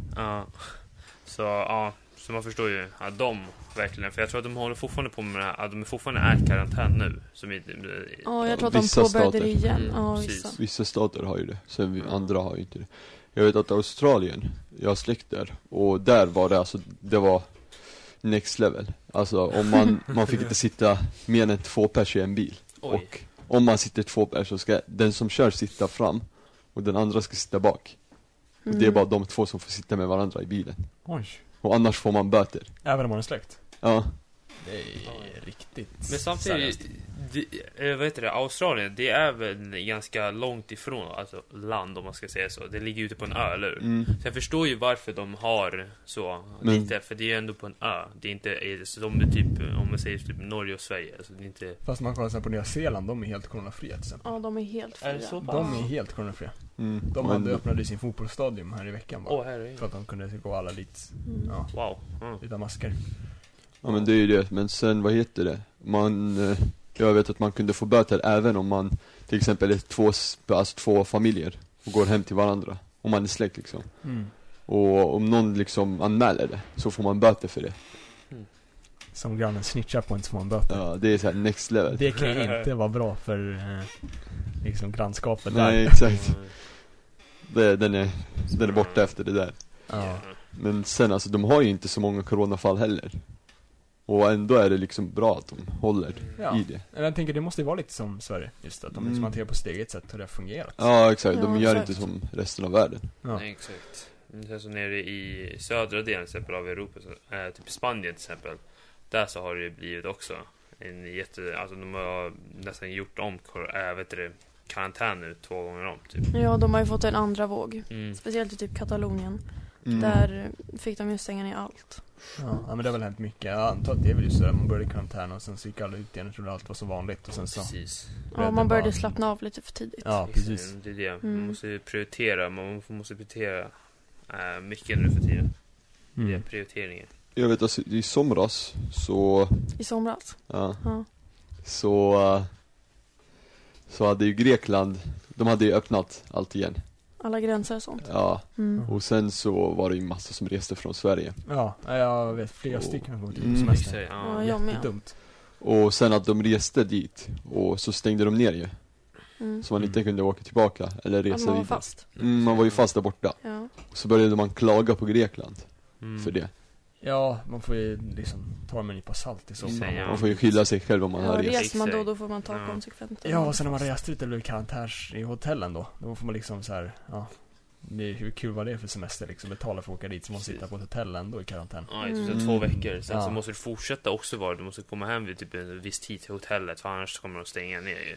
Så man förstår ju att de verkligen, för jag tror att de håller fortfarande på med att de är fortfarande är karantän nu. Jag tror att de påbörjade det igen. Vissa stater har ju det, sen andra har ju inte det. Jag vet att Australien, jag har släkt där, och där var det alltså, det var next level. Alltså om man fick inte sitta mer än 2 pers i en bil. Oj. Och om man sitter 2 pers så ska den som kör sitta fram och den andra ska sitta bak. Och det är bara de 2 som får sitta med varandra i bilen. Oj. Och annars får man böter. Även om man är släkt? Ja. Det är riktigt. Men samtidigt, Australien, det är väl ganska långt ifrån alltså land, om man ska säga så. Det ligger ute på en ö, eller hur? Så jag förstår ju varför de har så lite, för det är ändå på en ö. Det är inte så de är typ, om man säger typ Norge och Sverige, alltså det är inte. Fast man kollar på Nya Zeeland, de är helt coronafria till exempel. Ja, de är helt fria. De är helt coronafria. De hade öppnat sin fotbollsstadion här i veckan bara. För att de kunde gå alla dit. Utan masker. Ja, men det är ju det. Men sen, vad heter det? Jag vet att man kunde få böter även om man till exempel är 2 familjer och går hem till varandra. Om man är släkt liksom. Och om någon liksom anmäler det så får man böter för det. Som grannen snitchar på en så får man böter. Ja, det är så här next level. Det kan ju inte vara bra för liksom grannskapet där. Nej, exakt. Den är borta efter det där. Ja. Men sen alltså, de har ju inte så många coronafall heller. Och ändå är det liksom bra att de håller i det. Jag tänker det måste ju vara lite som Sverige. Just att de liksom hanterar på sitt eget sätt hur det har fungerat. Ja, exakt. De gör inte som resten av världen. Ja. Nej, exakt. Sen så nere i södra delen till exempel av Europa, så, typ Spanien till exempel, där så har det blivit också en alltså de har nästan gjort om karantän nu 2 gånger om typ. Ja, de har ju fått en andra våg. Speciellt i typ Katalonien. Där fick de ju stänga ner allt. Ja, men det har väl hänt mycket. Jag antar att det är väl just det. Man började karantän och sen så gick alla ut igen. Jag trodde allt var så vanligt. Och sen så man började slappna av lite för tidigt. Ja, precis. Det är det. Man måste prioritera. Man måste prioritera mycket nu för tiden. Det är prioriteringen. Jag vet alltså, i somras så... I somras? Ja. Så hade ju Grekland, de hade ju öppnat allt igen. Alla gränser och sånt. Ja, och sen så var det ju massa som reste från Sverige. Ja, jag vet flera stycken har gått ut på semester. Ja, jag med. Dumt. Och sen att de reste dit och så stängde de ner ju. Så man inte kunde åka tillbaka eller resa man var vidare. fast. Man var ju fast där borta. Ja. Så började man klaga på Grekland för det. Ja, man får ju liksom ta med en nypa salt i så fall. Man får ju skylla sig själv om man har rest. Reser man då får man ta konsekvenserna. Ja, och sen när man reste ut eller karantärs i hotellen då får man liksom så här, ja, hur kul var det för semester liksom, betala för att åka dit så man sitta på ett hotell ändå i karantän. Ja, i 2 veckor. Sen så måste du fortsätta också vara, du måste komma hem vid typ en viss tid till hotellet, för annars kommer de stänga ner ju.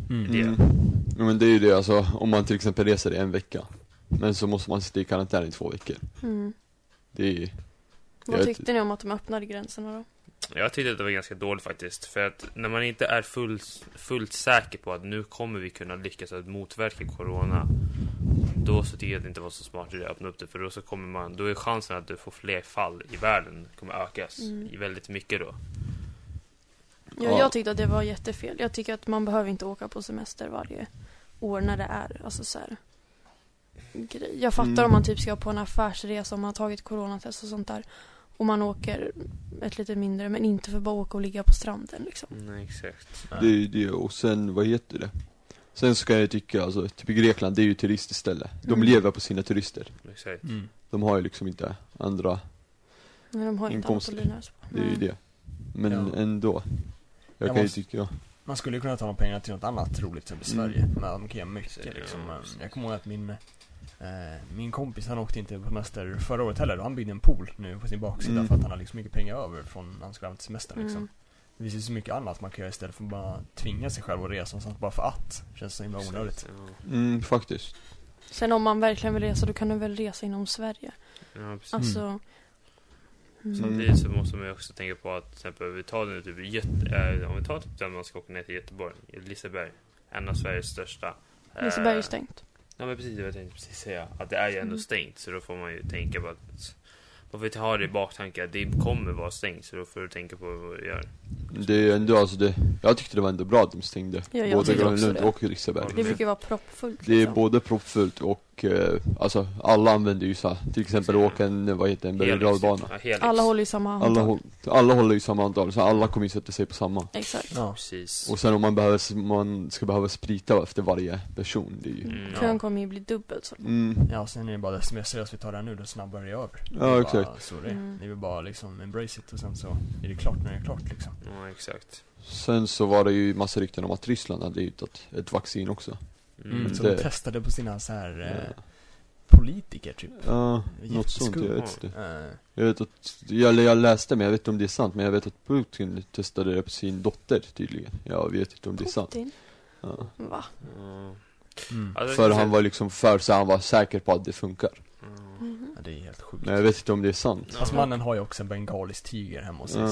Ja, men det är ju det, alltså om man till exempel reser i 1 vecka, men så måste man sitta i karantän i 2 veckor. Det är... Vad tyckte ni om att de öppnade gränserna då? Jag tyckte att det var ganska dåligt faktiskt. För att när man inte är fullt säker på att nu kommer vi kunna lyckas att motverka corona, då så tycker jag att det inte var så smart att öppna upp det. För då är chansen att du får fler fall i världen kommer ökas i väldigt mycket då. Ja, jag tyckte att det var jättefel. Jag tycker att man behöver inte åka på semester varje år när det är alltså så här grej. Jag fattar om man typ ska på en affärsresa, om man har tagit coronatest och sånt där, och man åker ett lite mindre, men inte för bara åka och ligga på stranden liksom. Nej, exakt. Det är ju det, och sen, vad heter det? Sen så kan jag tycka, alltså typ i Grekland, det är ju turist istället. De lever på sina turister. Exakt. De har ju liksom inte andra inkomster. Det är ju det. Men ändå, jag kan ju tycka... Man skulle ju kunna ta de pengarna till något annat roligt som i Sverige. Men man kan göra mycket liksom. Jag kommer ihåg att min kompis, han åkte inte på semester förra året heller, och han byggde en pool nu på sin baksida för att han har liksom mycket pengar över från han skulle ha till semestern liksom. Det finns ju så mycket annat man kan göra istället för att bara tvinga sig själv att resa sånt bara för att. Känns så himla onödigt. Faktiskt. Sen om man verkligen vill resa, då kan du väl resa inom Sverige. Ja, precis. Alltså samtidigt så måste man ju också tänka på att till exempel vi tar nu typ om vi tar typ där man ska åka ner till Göteborg, Liseberg, en av Sveriges största. Liseberg är stängt. Ja, men precis, jag tänkte precis säga att det är ju ändå stängt, så då får man ju tänka på att man får inte ha det i baktanken att det kommer vara stängt, så då får du tänka på vad du gör. Det är ändå, alltså jag tyckte det var ändå bra att de stängde både Grönlund och Liseberg. Det brukar vara proppfullt liksom. Det är både proppfullt och alltså alla använder ju så här, till exempel åka en berg- och dalbana. Alla håller ju samma antal. Alla håller ju samma antal, så alla kommer ju sätta sig på samma. Exakt. Ja, precis. Och sen om man ska behöva sprita efter varje person, det är ju... Kön kommer ju bli dubbelt så. Ja, sen är det bara det seriöst vi tar det nu, då snabbare det över. Ja, exakt. Så det är väl bara liksom embrace it, och sen så är det klart när det är klart liksom. Ja, exakt. Sen så var det ju massa rykten om att Ryssland hade hittat ett vaccin också. Så de testade på sina så här politiker typ. Ja, något sånt, jag vet det. Jag vet att, jag läste, men jag vet inte om det är sant, men jag vet att Putin testade det på sin dotter tydligen. Jag vet inte om det är sant. Ja. Va? För han var liksom så han var säker på att det funkar. Ja, det är helt sjukt. Men jag vet inte om det är sant. Fast mannen har ju också en bengalisk tiger hemma hos sig.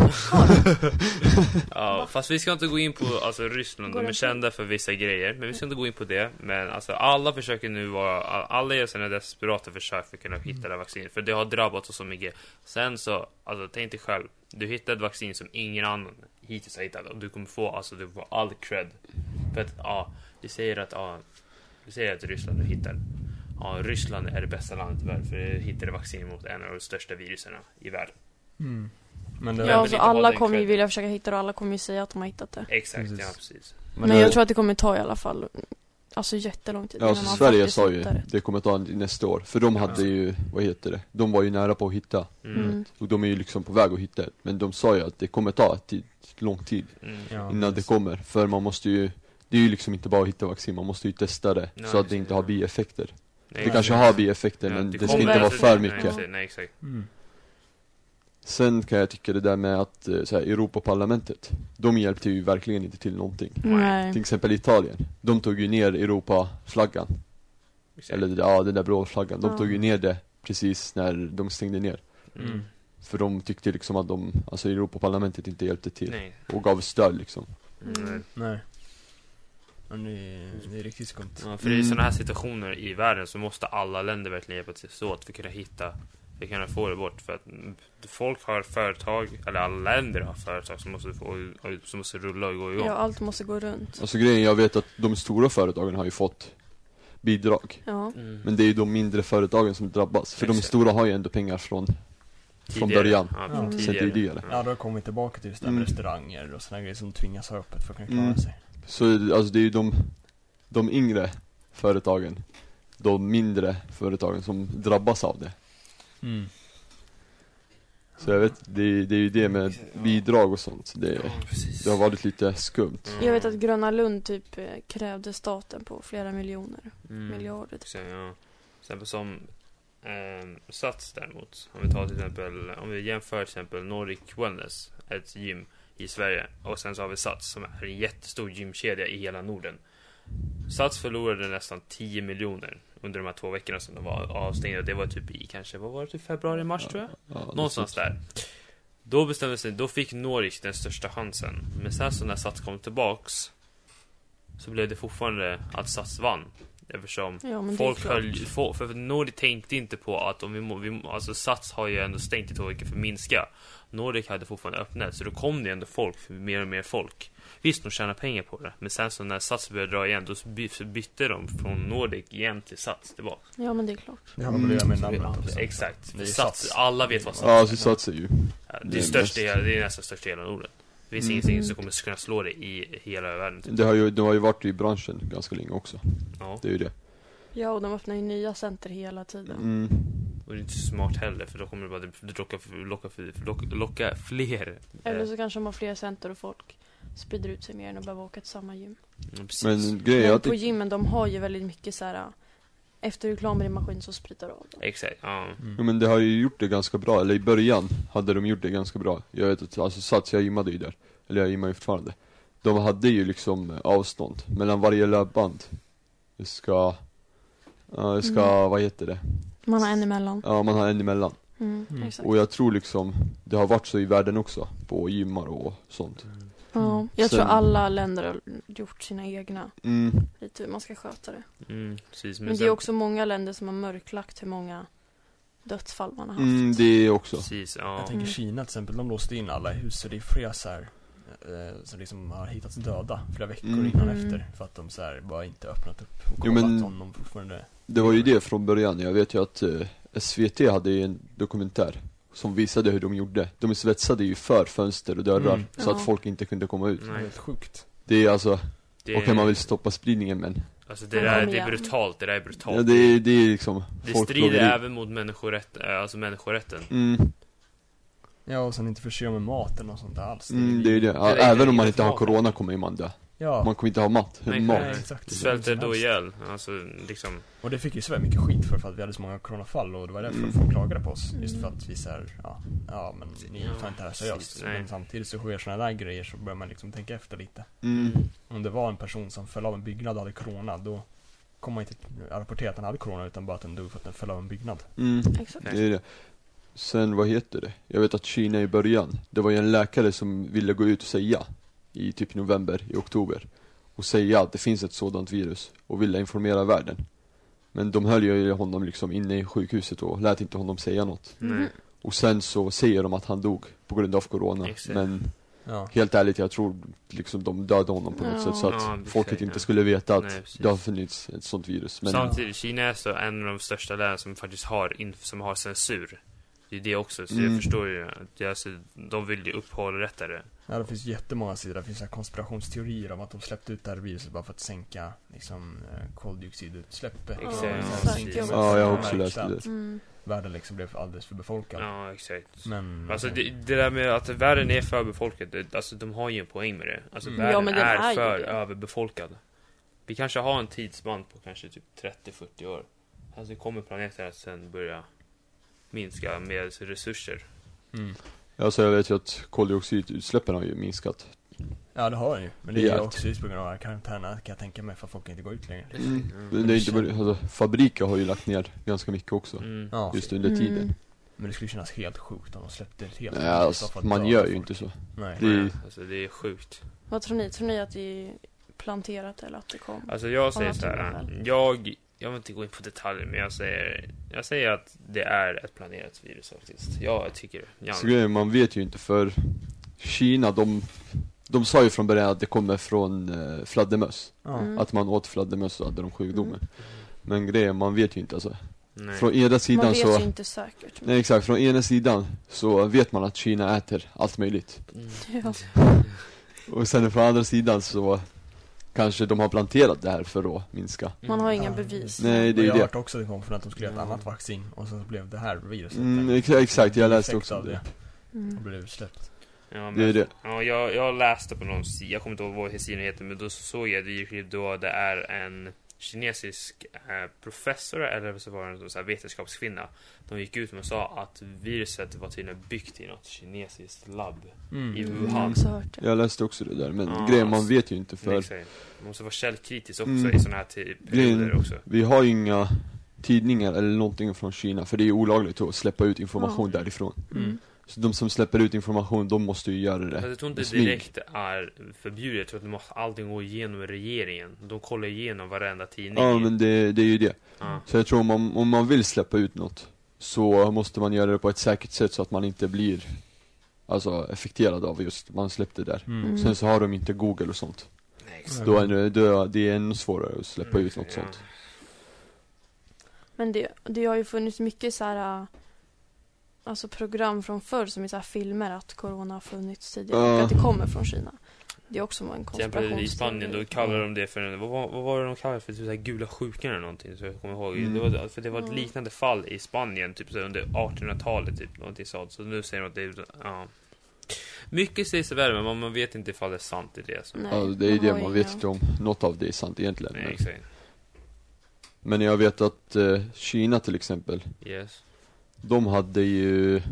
Ja, fast vi ska inte gå in på alltså Ryssland, de är kända för vissa grejer, men vi ska inte gå in på det. Men alltså alla försöker nu alla gör sina desperata försök för att kunna hitta det vaccin, för det har drabbat oss så mycket. Sen så, alltså tänk dig själv, du hittar ett vaccin som ingen annan hittills har hittat, och du kommer få, alltså du får all cred. För att du säger att Ryssland du hittar. Ja, Ryssland är det bästa landet i världen, för det hittade vaccin mot en av de största viruserna i världen. Men ja, alltså alla kommer ju vilja försöka hitta det, och alla kommer ju säga att de har hittat det. Exakt, precis. Ja, precis. Men jag tror att det kommer ta i alla fall alltså jättelång tid. Ja, alltså Sverige sa ju det kommer ta nästa år, för de hade ju, vad heter det, de var ju nära på att hitta. Och de är ju liksom på väg att hitta, men de sa ju att det kommer ta lång tid innan det kommer, för man måste ju, det är ju liksom inte bara att hitta vaccin, man måste ju testa det så att det inte har bieffekter. Det kanske har bieffekter, men det ska inte vara för mycket. Nej, exakt. Sen kan jag tycka det där med att så här, Europaparlamentet, de hjälpte ju verkligen inte till någonting. Nej. Till exempel Italien, de tog ju ner Europaflaggan. Eller den där blå flaggan. De tog ju ner det precis när de stängde ner. För de tyckte liksom att alltså Europaparlamentet inte hjälpte till. Nej. Och gav stöd liksom. Nej. Men det är riktigt skumt. Ja, för i sådana här situationer i världen så måste alla länder verkligen hjälpa sig så att vi kan få det bort, för att folk har företag, eller alla länder har företag som måste rulla och gå igång. Ja, allt måste gå runt. Alltså grejen, jag vet att de stora företagen har ju fått bidrag. Ja. Men det är ju de mindre företagen som drabbas. För de stora har ju ändå pengar från början. Ja, sen tidigare. Ja, då har kommit tillbaka till just restauranger och såna grejer som tvingas ha öppet för att kunna klara sig. Så alltså det är ju de yngre företagen, de mindre företagen som drabbas av det. Så jag vet, det är ju det med bidrag och sånt. Det har varit lite skumt. Jag vet att Gröna Lund typ krävde staten på flera miljarder. Typ. Ja. Exempel som Sats däremot. Om vi tar till exempel, om vi jämför till exempel Nordic Wellness, ett gym i Sverige, och sen så har vi Sats som är en jättestor gymkedja i hela Norden. Sats förlorade nästan 10 miljoner under de här 2 veckorna som de var avstängda. Det var typ i kanske, vad var det, typ februari, mars tror jag? Någonstans där. Då bestämde sig, då fick Nordic den största chansen. Men sen så när Sats kom tillbaks så blev det fortfarande att Sats vann. Eftersom folk höll, för Nordic tänkte inte på att om vi alltså Sats har ju ändå stängt i 2 veckor för att minska. Nordic hade fortfarande öppnat, så då kom det ändå folk, mer och mer folk. Visst, de tjänar pengar på det. Men sen så när Sats började dra igen, då bytte de från Nordic igen till Sats tillbaka. Ja, men det är klart. Det har de med namnet. Exakt. Sats, alla vet vad Sats är. Ja, så Sats är ju. Det är nästan största hela Norden. Det finns ingenting som kommer kunna slå det i hela världen. De har ju varit i branschen ganska länge också. Ja. Det är ju det. Ja, och de öppnar ju nya center hela tiden. Och det är inte så smart heller, för då kommer det bara locka fler. Eller så kanske de har fler center och folk sprider ut sig mer än att behöva åka till samma gym. Men på gymmen, de har ju väldigt mycket så här, efter reklamer i maskin så spritar av dem. Exakt, ja. Ja, men det har ju gjort det ganska bra. Eller i början hade de gjort det ganska bra. Jag vet att, alltså Sats, jag gymmade ju där. Eller jag gymmar ju fortfarande. De hade ju liksom avstånd mellan varje löpband. Det ska vad heter det? Man har en emellan. Ja, man har en emellan. Exakt. Och jag tror liksom, det har varit så i världen också. På gymmar och sånt. Ja, jag tror alla länder har gjort sina egna. Lite hur man ska sköta det. Precis, men det är också många länder som har mörklagt hur många dödsfall man har haft. Det är också. Precis, ja. Jag tänker Kina till exempel, de låste in alla i hus. Så det är flera så här, som liksom har hittats döda flera veckor innan efter. För att de så här bara inte öppnat upp och kollat om de fortfarande... Det var ju det från början. Jag vet ju att SVT hade ju en dokumentär som visade hur de gjorde. De svetsade ju för fönster och dörrar så att folk inte kunde komma ut. Det är helt sjukt. Det är alltså, och man vill stoppa spridningen, men alltså det är brutalt, det där är brutalt. Ja, det är liksom, det strider även mot människorätten. Ja, och sen inte förse med mat eller något sånt där alls. Det är det. Ja, även om man inte har corona kommer man dö. Ja. Man kommer inte ha mat. Nej, exakt. Svälter då ihjäl. Alltså, liksom. Och det fick ju så mycket skit för att vi hade så många coronafall. Och det var därför folk klagade på oss. Just för att vi så här, men ni tar inte det här seriöst. Men samtidigt så sker sådana där grejer, så börjar man liksom tänka efter lite. Om det var en person som föll av en byggnad och hade corona, då kommer man inte rapportera att han hade corona, utan bara att den dog för att den föll av en byggnad. Exakt. Det är det. Sen, vad heter det? Jag vet att Kina i början, det var ju en läkare som ville gå ut och säga i typ november, i oktober, och säga att det finns ett sådant virus och ville informera världen. Men de höll ju honom liksom inne i sjukhuset och lät inte honom säga något. Och sen så säger de att han dog på grund av corona. Men helt ärligt, jag tror liksom de dödade honom på något sätt, så att folket inte skulle veta att det har funnits ett sådant virus. Men samtidigt, Kina är så en av de största länderna som faktiskt har censur. Det är det också, så jag förstår ju att de vill ju upprätta det. Ja, det finns jättemånga sidor. Det finns så här konspirationsteorier om att de släppte ut det här viruset bara för att sänka liksom, koldioxidutsläppet. Ja, jag har också läst det. Världen liksom blev alldeles för befolkad. Ja, exakt. Men alltså det där med att världen är för befolkad, alltså de har ju en poäng med det. Alltså världen är för överbefolkad. Vi kanske har en tidsband på kanske typ 30-40 år. Alltså kommer planeten att sen börja minska med resurser. Alltså jag vet ju att koldioxidutsläppen har ju minskat. Ja, det har den ju. Men det är ju också på grund av karantäna, kan jag tänka mig, för att folk inte går ut längre. Det är inte bara, alltså, fabriker har ju lagt ner ganska mycket också. Just under tiden. Men det skulle kännas helt sjukt om de släppte det helt. Nej, alltså, man gör ju inte så. Nej. Det är sjukt. Vad tror ni? Tror ni att det är planterat eller att det kom? Alltså jag säger så här. Jag vill inte gå in på detaljer, men jag säger att det är ett planerat virus faktiskt. Jag tycker det. Så man vet ju inte, för Kina, de sa ju från början att det kommer från fladdermöss. Att man åt fladdermöss och hade de sjukdomen. Men grejen, man vet ju inte alltså. Nej. Från ena sidan man vet ju inte säkert. Nej, exakt. Från ena sidan så vet man att Kina äter allt möjligt. Ja. Och sen från andra sidan så kanske de har planterat det här för att minska. Man har inga bevis. Nej, det är jag ju har det. hört också att det kom från att de skulle göra ett annat vaccin och sen så blev det här viruset Exakt, jag läste effekt också av det. och blev utsläppt. Ja, men, Det är det. Ja, jag läste på någon sida, jag kommer inte ihåg vad sidan heter, men då såg jag då det är en kinesisk professor, eller så var det en så här vetenskapskvinna. De gick ut och sa att viruset var tydligen byggt i något kinesiskt labb i Jag har Wuhan. också hört det. Jag läste också det där, men Ja, grejen man vet ju inte för Man måste vara källkritisk också i sådana här perioder också. vi har ju inga tidningar eller någonting från Kina, för det är olagligt att släppa ut information därifrån. Så de som släpper ut information, de måste ju göra det. Jag tror inte med smyg. direkt är förbjudet. Jag tror att det måste allting gå igenom regeringen. De kollar igenom varenda tidning. Ja, men det är ju det. Ja. Så jag tror om man vill släppa ut något, så måste man göra det på ett säkert sätt så att man inte blir affekterad av just man släppte där. Sen så har de inte Google och sånt. Nej, exakt. Då är det ännu svårare att släppa ut något sånt. Men det har ju funnits mycket så här, alltså program från förr som är så här filmer att corona har funnits tidigare och att det kommer från Kina. Det är också en Till konspirationsteori. exempel i Spanien, då kallar de det för vad var det de kallade för? Typ så här gula sjukan eller någonting, så jag kommer ihåg. Det var ett liknande fall i Spanien typ så under 1800-talet typ, någonting sånt. Så nu säger de att det är, ja. Mycket sägs väl, men man vet inte ifall det är sant i det. Så. Nej, Ja, det är det, har man vet inte om något av det är sant egentligen. Nej, exakt. Men jag vet att Kina till exempel, Yes. de hade ju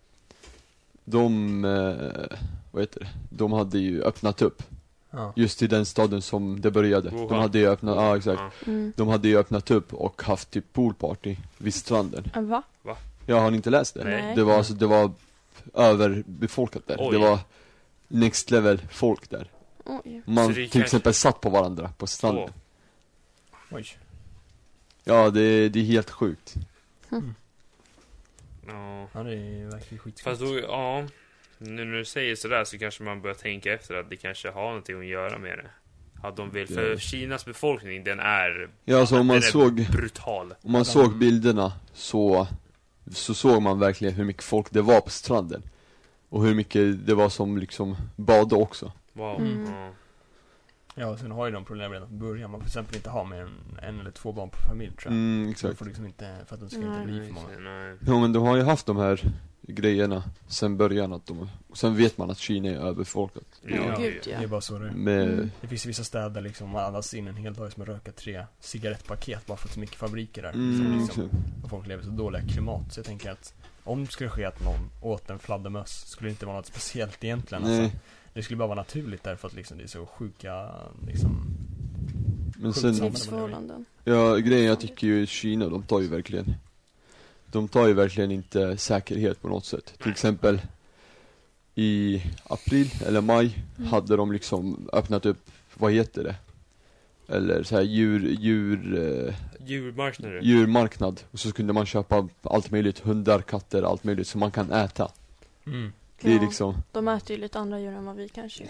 de hade ju öppnat upp just i den staden som det började. Wuhan. De hade ju öppnat, ja exakt. Ja. De hade ju öppnat upp och haft typ poolparty vid stranden. Va? Jag har inte läst det. Nej. Det var överbefolkat där. Oj. Det var next level folk där. Oj. Man Så det till kanske- exempel satt på varandra på stranden. Oj. Ja, det är helt sjukt. Ja. Ja, det är verkligen skitskumt. Fast då, ja. Nu när du säger sådär så kanske man börjar tänka efter att det kanske har någonting att göra med det. Att de vill, för Kinas befolkning, den är, Ja, alltså om den man är såg brutal. Om man såg bilderna så såg man verkligen hur mycket folk det var på stranden. Och hur mycket det var som liksom badade också. Wow. Ja. Ja, och sen har ju de problem redan från början. Man får till exempel inte ha mer än en eller två barn per familj, tror jag. Exakt. Man får liksom inte, för att de ska inte bli för många. Nej. Ja, men de har ju haft de här grejerna sen början och sen vet man att Kina är överbefolkat. Ja, gud, ja. Det är bara så det är. Med, Det finns vissa städer liksom, man andas in en hel dag som att röka 3 cigarettpaket bara för att så mycket fabriker där. exakt. Och folk lever i så dåliga klimat. Så jag tänker att om det skulle ske att någon åt en fladdermöss, skulle det inte vara något speciellt egentligen. Nej. Alltså. Det skulle bara vara naturligt därför att liksom, det är så sjuka liksom, Men sjukt sen, samhälle. Livsförhållanden. ja, grejen jag tycker ju Kina, de tar ju verkligen inte säkerhet på något sätt. Till exempel i april eller maj hade de liksom öppnat upp, vad heter det? Eller så här Djurmarknader. djurmarknad. Och så kunde man köpa allt möjligt, hundar, katter, allt möjligt som man kan äta. Det är Ja. liksom, De äter ju lite andra djur än vad vi kanske gör.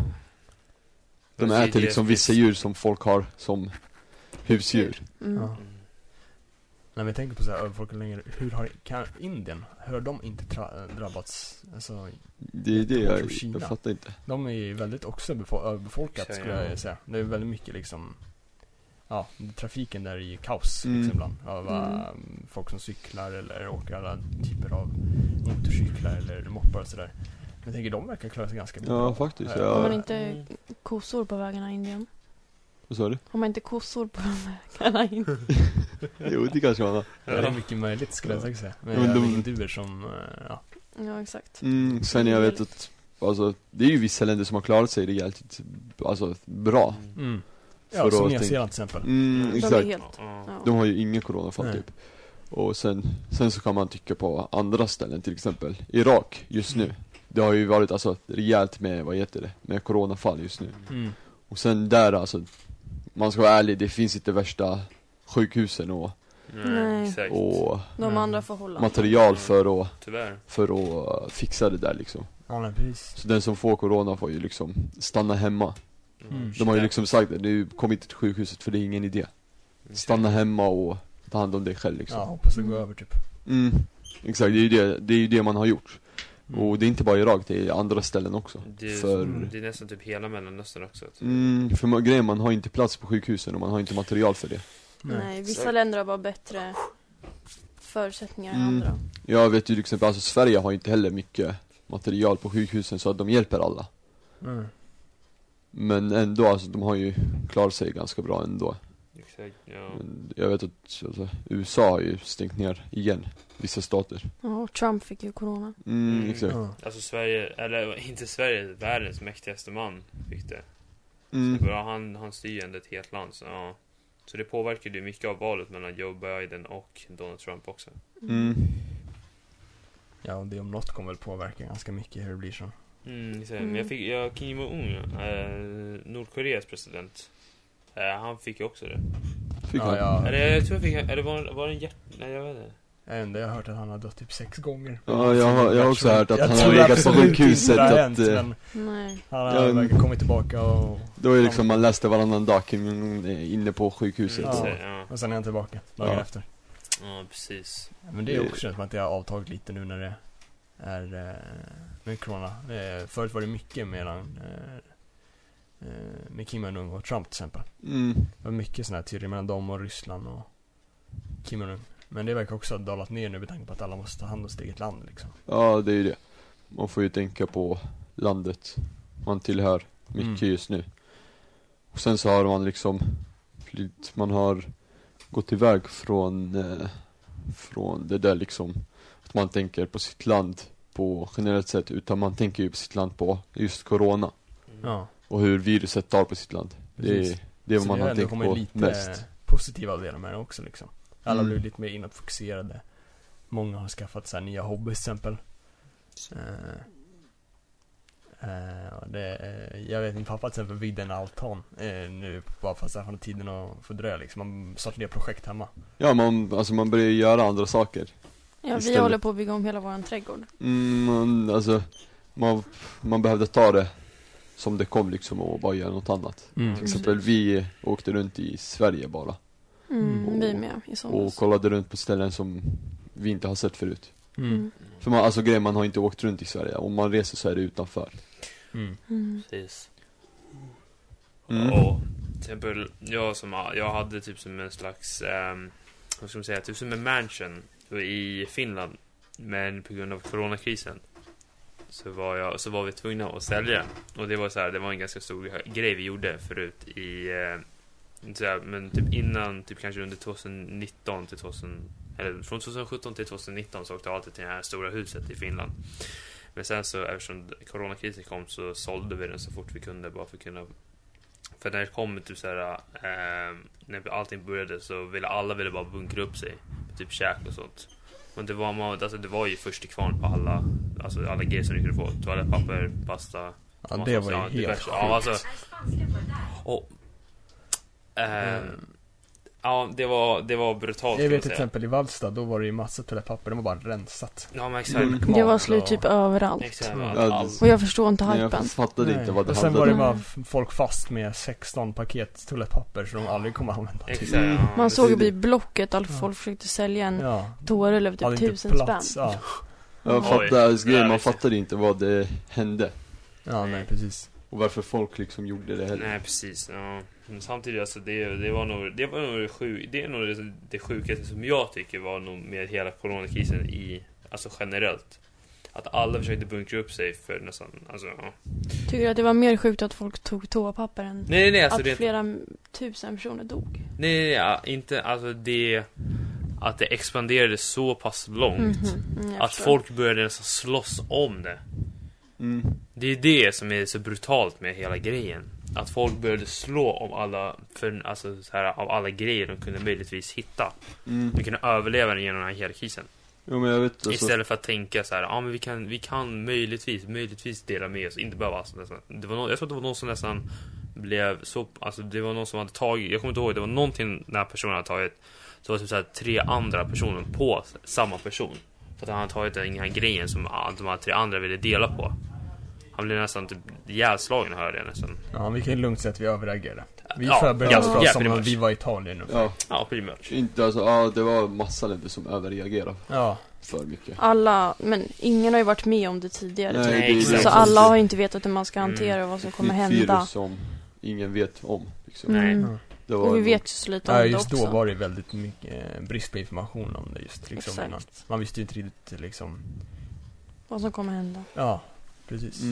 de äter liksom vissa djur som folk har som husdjur. Ja. När vi tänker på så här överfolkat längre, kan Indien, hur de inte drabbats? Alltså, Det är det jag fattar inte. de är ju väldigt också överbefolkat, skulle jag säga. Det är väldigt mycket liksom, ja, trafiken där är ju kaos liksom ibland. Av folk som cyklar eller åker alla typer av motorcyklar eller moppar och sådär. Men jag tänker, de verkar klara sig ganska bra. Ja, faktiskt. Har Ja. man inte kossor på vägarna i Indien? Vad sa du? Har man inte kossor på vägarna in? Jo, det kanske man har. Ja, det är mycket möjligt, skulle jag säga. Men Men de- hinduer som, ja. Ja, exakt. Sen jag vet att alltså, det är ju vissa länder som har klarat sig rejält bra. Ja, För som att Nya tänka- Zeeland till exempel. De är Exakt. helt... Ja. De har ju ingen coronafall Nej. typ. Och sen så kan man tycka på andra ställen, till exempel Irak just nu. Det har ju varit alltså rejält med coronafall just nu. Och sen där alltså, man ska vara ärlig, det finns inte värsta sjukhusen och Nej. Exakt. De andra förhållanden. material för Tyvärr. att fixa det där liksom. Ja, nej, precis. Så den som får corona får ju liksom stanna hemma. De har ju liksom sagt att du kommer inte till sjukhuset för det är ingen idé. Stanna hemma och ta hand om dig själv liksom. Ja, hoppas det går över typ. Exakt, det är ju det man har gjort. Och det är inte bara Irak, det är andra ställen också. Det är nästan typ hela Mellanöstern också. För grejen, man har inte plats på sjukhusen och man har inte material för det. Nej, vissa länder har bara bättre förutsättningar än andra. Jag vet ju till exempel, alltså Sverige har inte heller mycket material på sjukhusen så att de hjälper alla. Men ändå, alltså de har ju klarat sig ganska bra ändå. Exakt, ja. Men jag vet att alltså, USA har ju stängt ner igen vissa stater. Ja, och Trump fick ju corona. Exakt. Alltså Sverige, eller inte Sverige, världens mäktigaste man fick det. Han styr ju ändå ett helt land, så ja. Så det påverkade ju mycket av valet mellan Joe Biden och Donald Trump också. Ja, och det om något kommer väl påverka ganska mycket hur det blir så. Men Kim Jong-Un, Nordkoreas president, han fick ju också det. Jag tror jag fick, eller var det en nej jag vet inte. Jag har hört att han har dött typ 6 gånger. Ja, jag har också hört att han har legat på sjukhuset. Han har verkligen kommit tillbaka och... Då är liksom, man läste varannan dag Kim Jong-Un inne på sjukhuset. Och sen är han tillbaka dagen efter. Ja, precis. Men det är också som att det har avtagit lite nu när det är med corona. Förut var det mycket med Kim Jong-Un och Trump till exempel. Det var mycket sådana här teorier mellan dem och Ryssland och Kim Jong-Un. Men det verkar också ha dalat ner nu med tanke på att alla måste ta hand om sitt eget land liksom. Ja, det är ju det. Man får ju tänka på landet man tillhör mycket just nu. Och sen så har man liksom man har gått iväg från det där liksom att man tänker på sitt land på generellt sätt, utan man tänker ju på sitt land på just corona. Och hur viruset tar på sitt land. Det är vad man har tänkt på lite mest. Positiva delar med det också liksom. Alla blir lite mer inåtfokuserade. Många har skaffat så här nya hobbys till exempel. Jag vet min pappa till exempel byggde en altan nu bara för att han har tiden att fördröja liksom. Man startar nya projekt hemma. Ja, man börjar göra andra saker. Ja, vi håller på att bygga om hela våran trädgård. Alltså man behövde ta det som det kom liksom och bara göra något annat. Till exempel vi åkte runt i Sverige bara. Vi med i somras. Och kollade runt på ställen som vi inte har sett förut. För man har inte åkt runt i Sverige. Om man reser så är det utanför. Precis. Och till exempel jag hade typ som en slags vad ska man säga, typ som en mansion i Finland, men på grund av coronakrisen så var vi tvungna att sälja. Och det var så här, det var en ganska stor grej vi gjorde förut men typ innan, typ kanske under 2019 till eller från 2017 till 2019 så åkte jag alltid till det här stora huset i Finland. Men sen så, eftersom coronakrisen kom, så sålde vi den så fort vi kunde, bara för att kunna. För när det kom typ såhär, när allting började så ville alla bara bunkra upp sig typ käk och sånt. Men det var ju först till kvarn på alla grejer som du kunde få. Toalettpapper, pasta. Ja, det var ju helt sjukt. Ja, det var brutalt. Jag vet till exempel i Vallsta, då var det ju massa toalettpapper, de var bara rensat. Ja, men exakt. Det var slut typ överallt. Exakt. Och jag förstår inte hypen. Jag fattade inte vad det och sen var det bara folk fast med 16 paket toalettpapper som de aldrig kommer använda. Exakt. Man såg ju i Blocket att folk försökte sälja en toarull över typ 1000 spänn. Man fattade inte vad det hände. Ja, nej, precis. Och varför folk liksom gjorde det heller. Nej, precis. Ja. Men samtidigt, alltså, det var nog det sjukaste som jag tycker var nog med hela coronakrisen alltså generellt. Att alla försökte bunkra upp sig för nästan, alltså, ja. Tycker du att det var mer sjukt att folk tog toapapper än nej, alltså att flera tusen personer dog? Nej, inte, alltså att det expanderade så pass långt att folk började nästan slåss om det. Det är det som är så brutalt med hela grejen. Att folk började slå om alla av alla grejer de kunde möjligtvis hitta. De kunde överleva genom den här hela krisen. Jo, men jag vet, alltså. Istället för att tänka så här, men vi kan möjligtvis dela med oss, inte behöva nästan. Jag tror att det var någon som nästan blev så, alltså det var någon som hade tagit, jag kommer inte ihåg, det var någonting när personen hade tagit, så var det typ så här 3 andra personer på samma person. För att han hade tagit den här grejen som de här 3 andra ville dela på. Han blev nästan typ ihjälslagen, hörde jag nästan. Ja, vi kan ju lugnt säga att vi överreagerade. Vi förberedde oss för oss som om vi var i Italien nu. Ja, pretty much. Inte alltså, det var massa länder som överreagerade. Ja. För mycket. Alla, men ingen har ju varit med om det tidigare. Nej, så alla har inte vetat hur man ska hantera och vad som kommer hända. Det är ett virus som ingen vet om. Liksom. Nej. Det var och vi vet ju så lite om det just också. då var det väldigt mycket brist på information om det just. Liksom, exakt. Man visste ju inte riktigt liksom... vad som kommer hända. Ja, precis.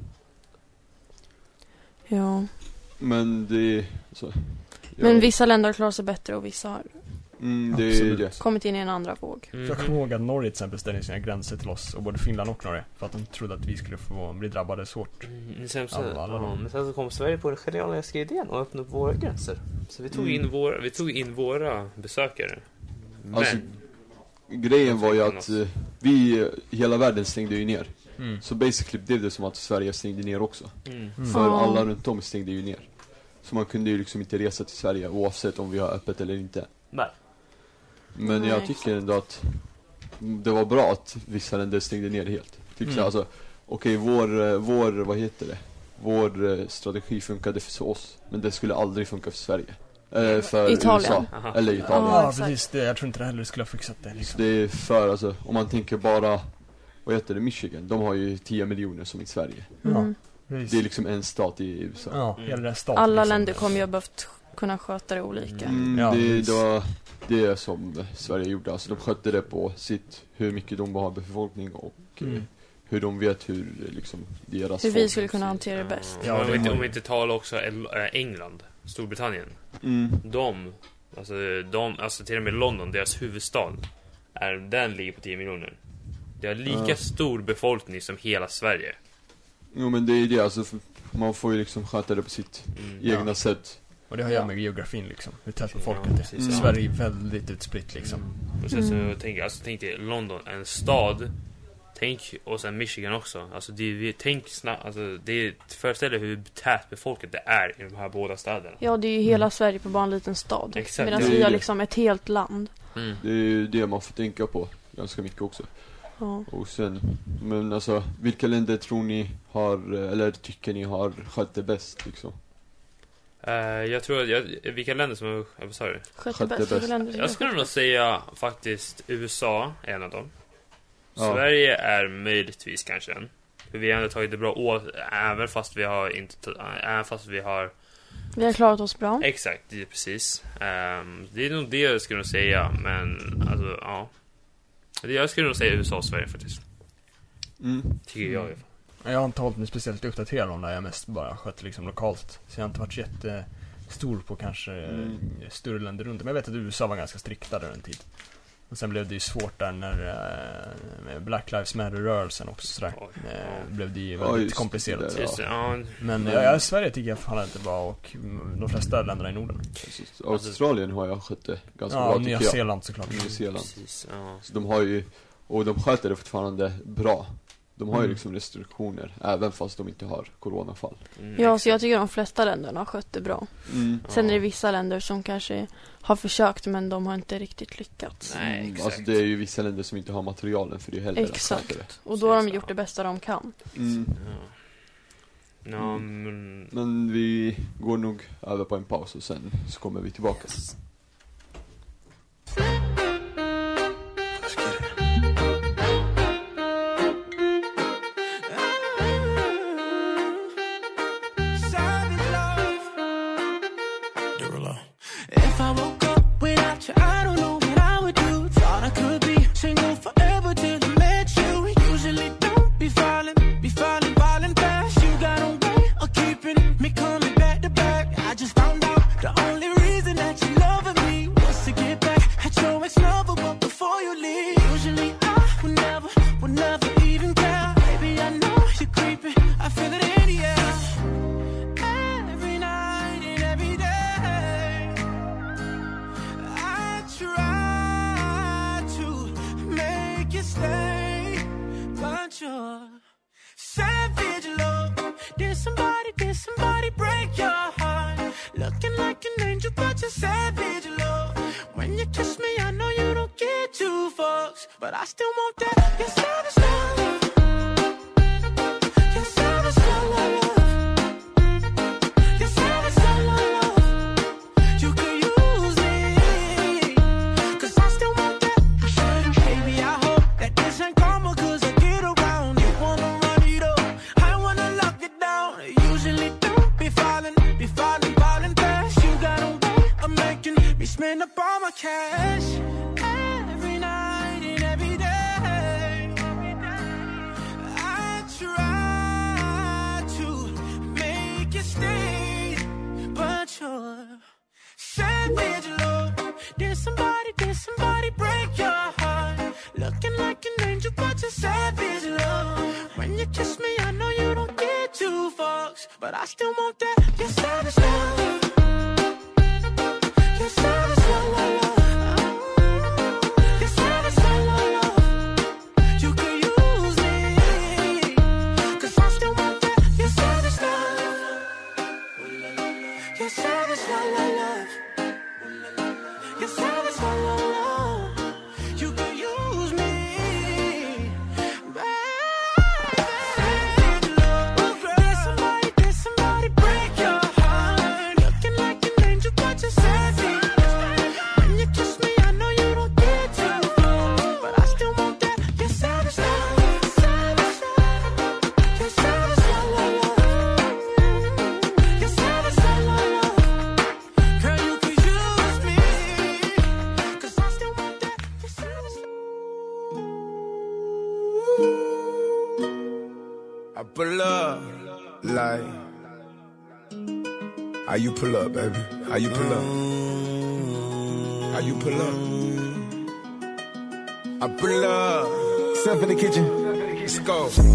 Ja. Men det... Så, men vissa länder har klarat sig bättre och vissa har det är det. kommit in i en andra våg. Jag kommer ihåg att Norge till exempel ställde sina gränser till oss, och både Finland och Norge, för att de trodde att vi skulle få bli drabbade svårt. Sen så kom Sverige på den genialiska idén och öppnade upp våra gränser. Så vi tog in våra besökare. Men alltså, grejen var ju att hela världen stängde ju ner. Så basically blev det som att Sverige stängde ner också. För alla runt om stängde ju ner. Så man kunde ju liksom inte resa till Sverige oavsett om vi har öppet eller inte. Nej. Men jag tycker ändå att det var bra att vissa länder stängde ner helt. Typ så, alltså, okej, vår vad heter det? Vår strategi funkade för oss, men det skulle aldrig funka för Sverige. För Italien. USA. Eller Italien. Ja, precis. Jag tror inte det heller skulle ha fixat det. Liksom. Så det är för, alltså, om man tänker bara, vad heter det, Michigan. De har ju 10 miljoner som i Sverige. Det är liksom en stat i USA. Ja, hela den staten. Alla liksom. länder kommer ju ha behövt kunna sköta det olika. Det var det som Sverige gjorde. Alltså de skötte det på sitt, hur mycket de har befolkning och hur de vet hur liksom deras hur vi skulle kunna hantera det bäst. Ja, om vi inte talar också England, Storbritannien. Alltså till och med London, deras huvudstad, den ligger på 10 miljoner. Det har lika stor befolkning som hela Sverige. Jo, men det är det, alltså, man får ju liksom sköta det på sitt egna sätt. Och det har jag med geografin liksom, hur tätt befolkat det är. Sverige är väldigt utspritt liksom. Och sen så tänk dig London, en stad. Tänk, och sen Michigan också. Alltså föreställ dig hur tätt befolkat det är i de här båda städerna. Ja, det är ju hela Sverige på bara en liten stad. Exakt. Medan vi har liksom ett helt land. Det är ju det man får tänka på ganska mycket också. Och sen, men alltså, vilka länder tror ni har, eller tycker ni har skött det bäst liksom? Jag tror att vilka länder som har, vad sa du? Skött det bäst. Jag skulle nog säga faktiskt USA är en av dem. Sverige är möjligtvis kanske en. För vi har ändå tagit det bra åt, även fast vi har vi har klarat oss bra. Exakt, det är precis. Det är nog det jag skulle nog säga, men alltså, ja. Jag skulle nog säga USA och Sverige faktiskt. Tycker jag i alla fall. Jag har inte hållit mig speciellt uppdaterad om det. Jag mest bara skött liksom lokalt. Så jag har inte varit jättestor på kanske större länder runt. Men jag vet att USA var ganska strikta där en tid. Och sen blev det ju svårt där när med Black Lives Matter-rörelsen också sådär. Blev det ju väldigt komplicerat. Men Sverige tycker jag fan inte bra, och de flesta länderna i Norden. Australien har jag skött det ganska bra, tycker jag. Nya Zeeland såklart. Nya Zeeland. Så de har ju, och de sköter det fortfarande bra. De har ju liksom restriktioner, även fast de inte har coronafall. Ja, så jag tycker de flesta länderna har skött det bra. Sen är det vissa länder som kanske har försökt, men de har inte riktigt lyckats. Nej, exakt. Alltså det är ju vissa länder som inte har materialen för det heller. Exakt, och då har de gjort det bästa de kan. Men vi går nog över på en paus och sen så kommer vi tillbaka. But I still want that. Your savage love. Your savage We spend up all my cash every night and every day. I try to make you stay, but you're savage love. Did somebody break your heart? Looking like an angel, but you're savage love. When you kiss me, I know you don't get two fucks, but I still want that. You're savage love. You're savage love. You're savage love. You can use me, 'cause I still want that. You're savage love. You're savage love. You're savage love. You can use me. I pull up, like, how you pull up, baby? How you pull up? How you pull up? I pull up, step in the kitchen, let's go.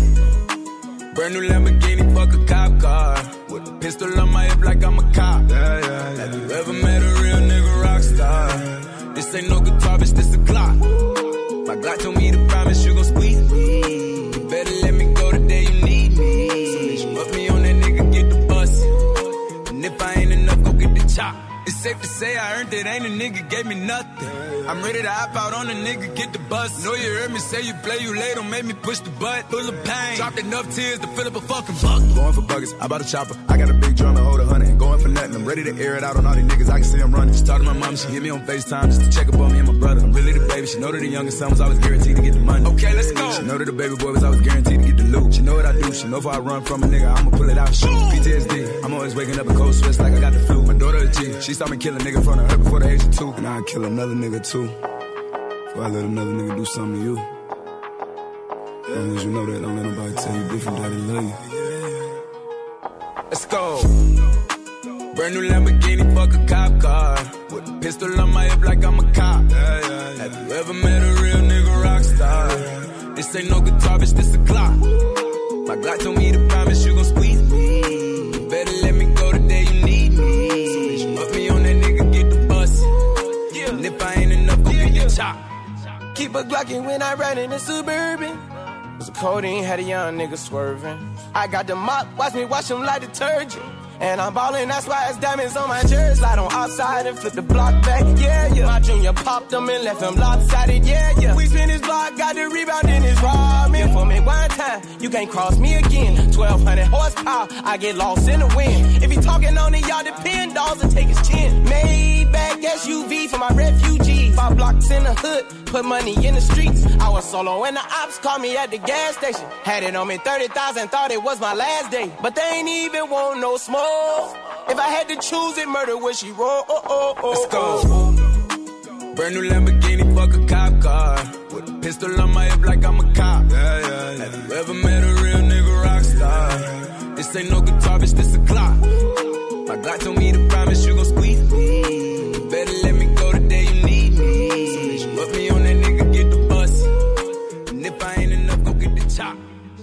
Brand new Lamborghini, fuck a cop car. With a pistol on my hip like I'm a cop. Have you ever met a real nigga rock star? This ain't no guitar, bitch, this a Glock. My Glock told me to promise you gon' squeeze me. You better let me go the day you need me. So bitch, put me on that nigga, get the bus. And if I ain't enough, go get the chop. It's safe to say I earned it, ain't a nigga gave me nothing. I'm ready to hop out on a nigga, get the bus. Know you heard me say you play, you late, don't make me push the butt. Full of pain, dropped enough tears to fill up a fucking bucket. Going for buckets, I bought a chopper. I got a big drum and hold 100. Going for nothing, I'm ready to air it out on all these niggas, I can see I'm running. She talked to my mom, she hit me on FaceTime just to check up on me and my brother. I'm really the baby, she know that the youngest son was always guaranteed to get the money. Okay, let's go. She know that the baby boy was always guaranteed to get the loot. She know what I do, she know if I run from a nigga, I'ma pull it out, shoot. PTSD, I'm always waking up in cold sweats like I got the flu. My daughter a G, she saw me kill a nigga in front of her before the age of 2. And I'd kill another nigga too. I let another nigga do something to you. As long as you know that, don't let nobody tell you different, that they love you. Let's go. Brand new Lamborghini, fuck a cop car. With a pistol on my hip like I'm a cop. Have you ever met a real nigga rock star? This ain't no guitar, bitch, this a Glock. My Glock told me to promise you gon' squeeze me. You better let me go the day you need me. So bitch, put me on that nigga, get the bus. And if I ain't enough, go get the chop. Keep a Glockin' when I ride in the Suburban. Cause the codeine had a young nigga swerving. I got the mop, watch me wash him like detergent. And I'm ballin', that's why it's diamonds on my jersey. Slide on outside and flip the block back, yeah, yeah. My junior popped him and left him lopsided, yeah, yeah. We spin his block, got the rebound in his ramen. For me one time, you can't cross me again. 1200 horsepower, I get lost in the wind. If he talking on it, y'all depend, dolls and take his chin. Maybach SUV for my refugee. 5 blocks in the hood, put money in the streets. I was solo when the ops called me at the gas station. Had it on me 30,000, thought it was my last day. But they ain't even want no smoke. If I had to choose it, murder would she roll? Let's go. Brand new Lamborghini, fuck a cop car. With a pistol on my hip like I'm a cop. Have you ever met a real nigga rock star? This ain't no guitar, bitch, this a Glock. My Glock told me to promise you gon' squeeze me. You better let me go the day you need me. So bitch, put me on that nigga, get the bus. And if I ain't enough, go get the chop.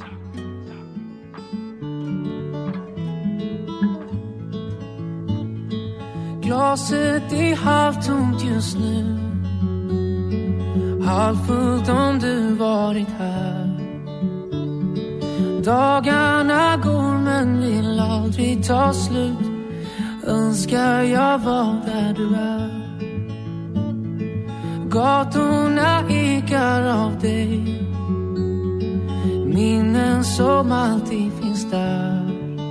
Glaset är halvtomt just nu. Halvfullt om du varit här. Dagarna går men vill aldrig ta slut. Önskar jag var där du är. Gatorna ekar av dig. Minnen som alltid finns där.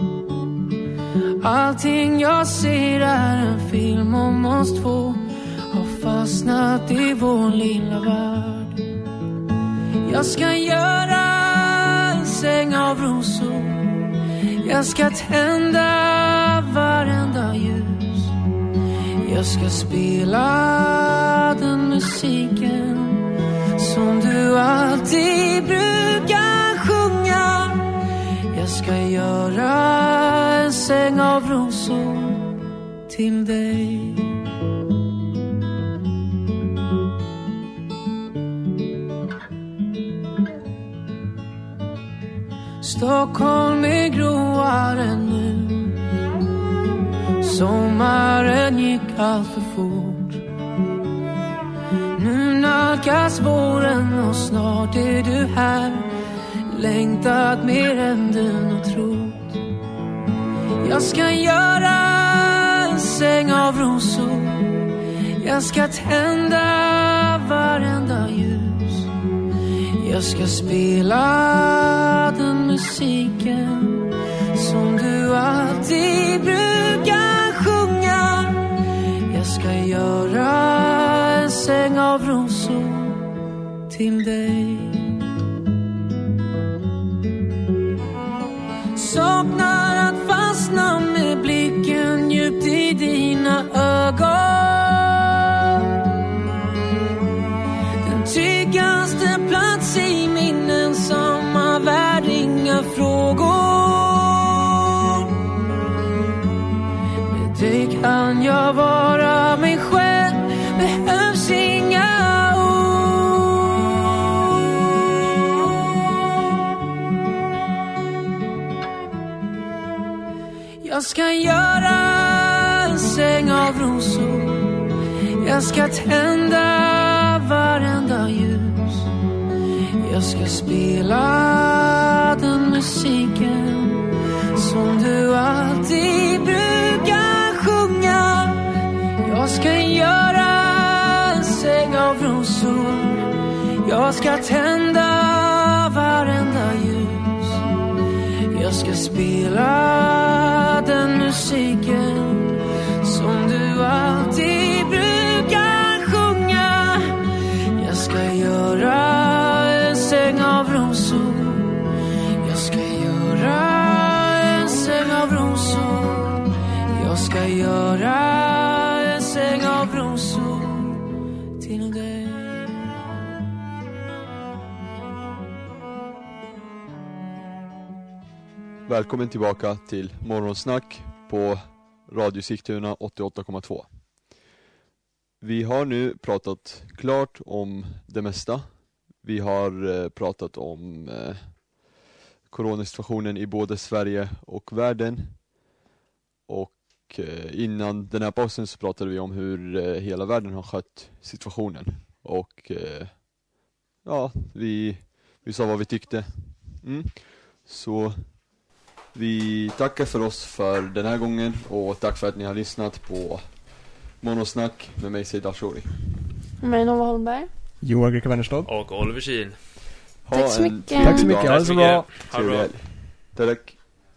Allting jag ser är en film om oss två. Har fastnat i vår lilla värld. Jag ska göra en säng av rosor. Jag ska tända varenda ljus. Jag ska spela den musiken som du alltid brukar sjunga. Jag ska göra en säng av rosor till dig. Stockholm är gråare nu. Sommaren gick allt för fort. Nu nalkas våren och snart är du här. Längtat mer än du nog trott. Jag ska göra en säng av rosor. Jag ska tända varenda ljus. Jag ska spela den musiken som du alltid brukar sjunga. Jag ska göra en säng av rosor till dig. Saknar att fastna med blicken djupt i dina ögon. Den tryggaste plats i min ensamma värld, inga frågor. Med dig kan jag vara mig själv, behövs inga ord. Jag ska göra en säng av rosor. Jag ska tända varenda ljus. Jag ska spela den musiken som du alltid brukar sjunga. Jag ska göra en säng av rosor. Jag ska tända varenda ljus. Jag ska spela den musiken som du alltid brukar sjunga. Jag ska göra en säng av rosor. Jag ska göra en säng av rosor. Jag ska göra en säng av rosor till dig. Välkommen tillbaka till Morgonsnack på Radio Sigtuna 88,2. Vi har nu pratat klart om det mesta. Vi har pratat om coronasituationen i både Sverige och världen. Och innan den här pausen så pratade vi om hur hela världen har skött situationen. Och ja, vi sa vad vi tyckte. Så vi tackar för oss för den här gången och tack för att ni har lyssnat på Monosnack med mig Seid Ashori. Med Nova Holmberg. Johan Greka Wennerstad. Och Oliver Kiel. Tack så mycket. Tack så mycket, ha det så bra. Ha det bra. Tack.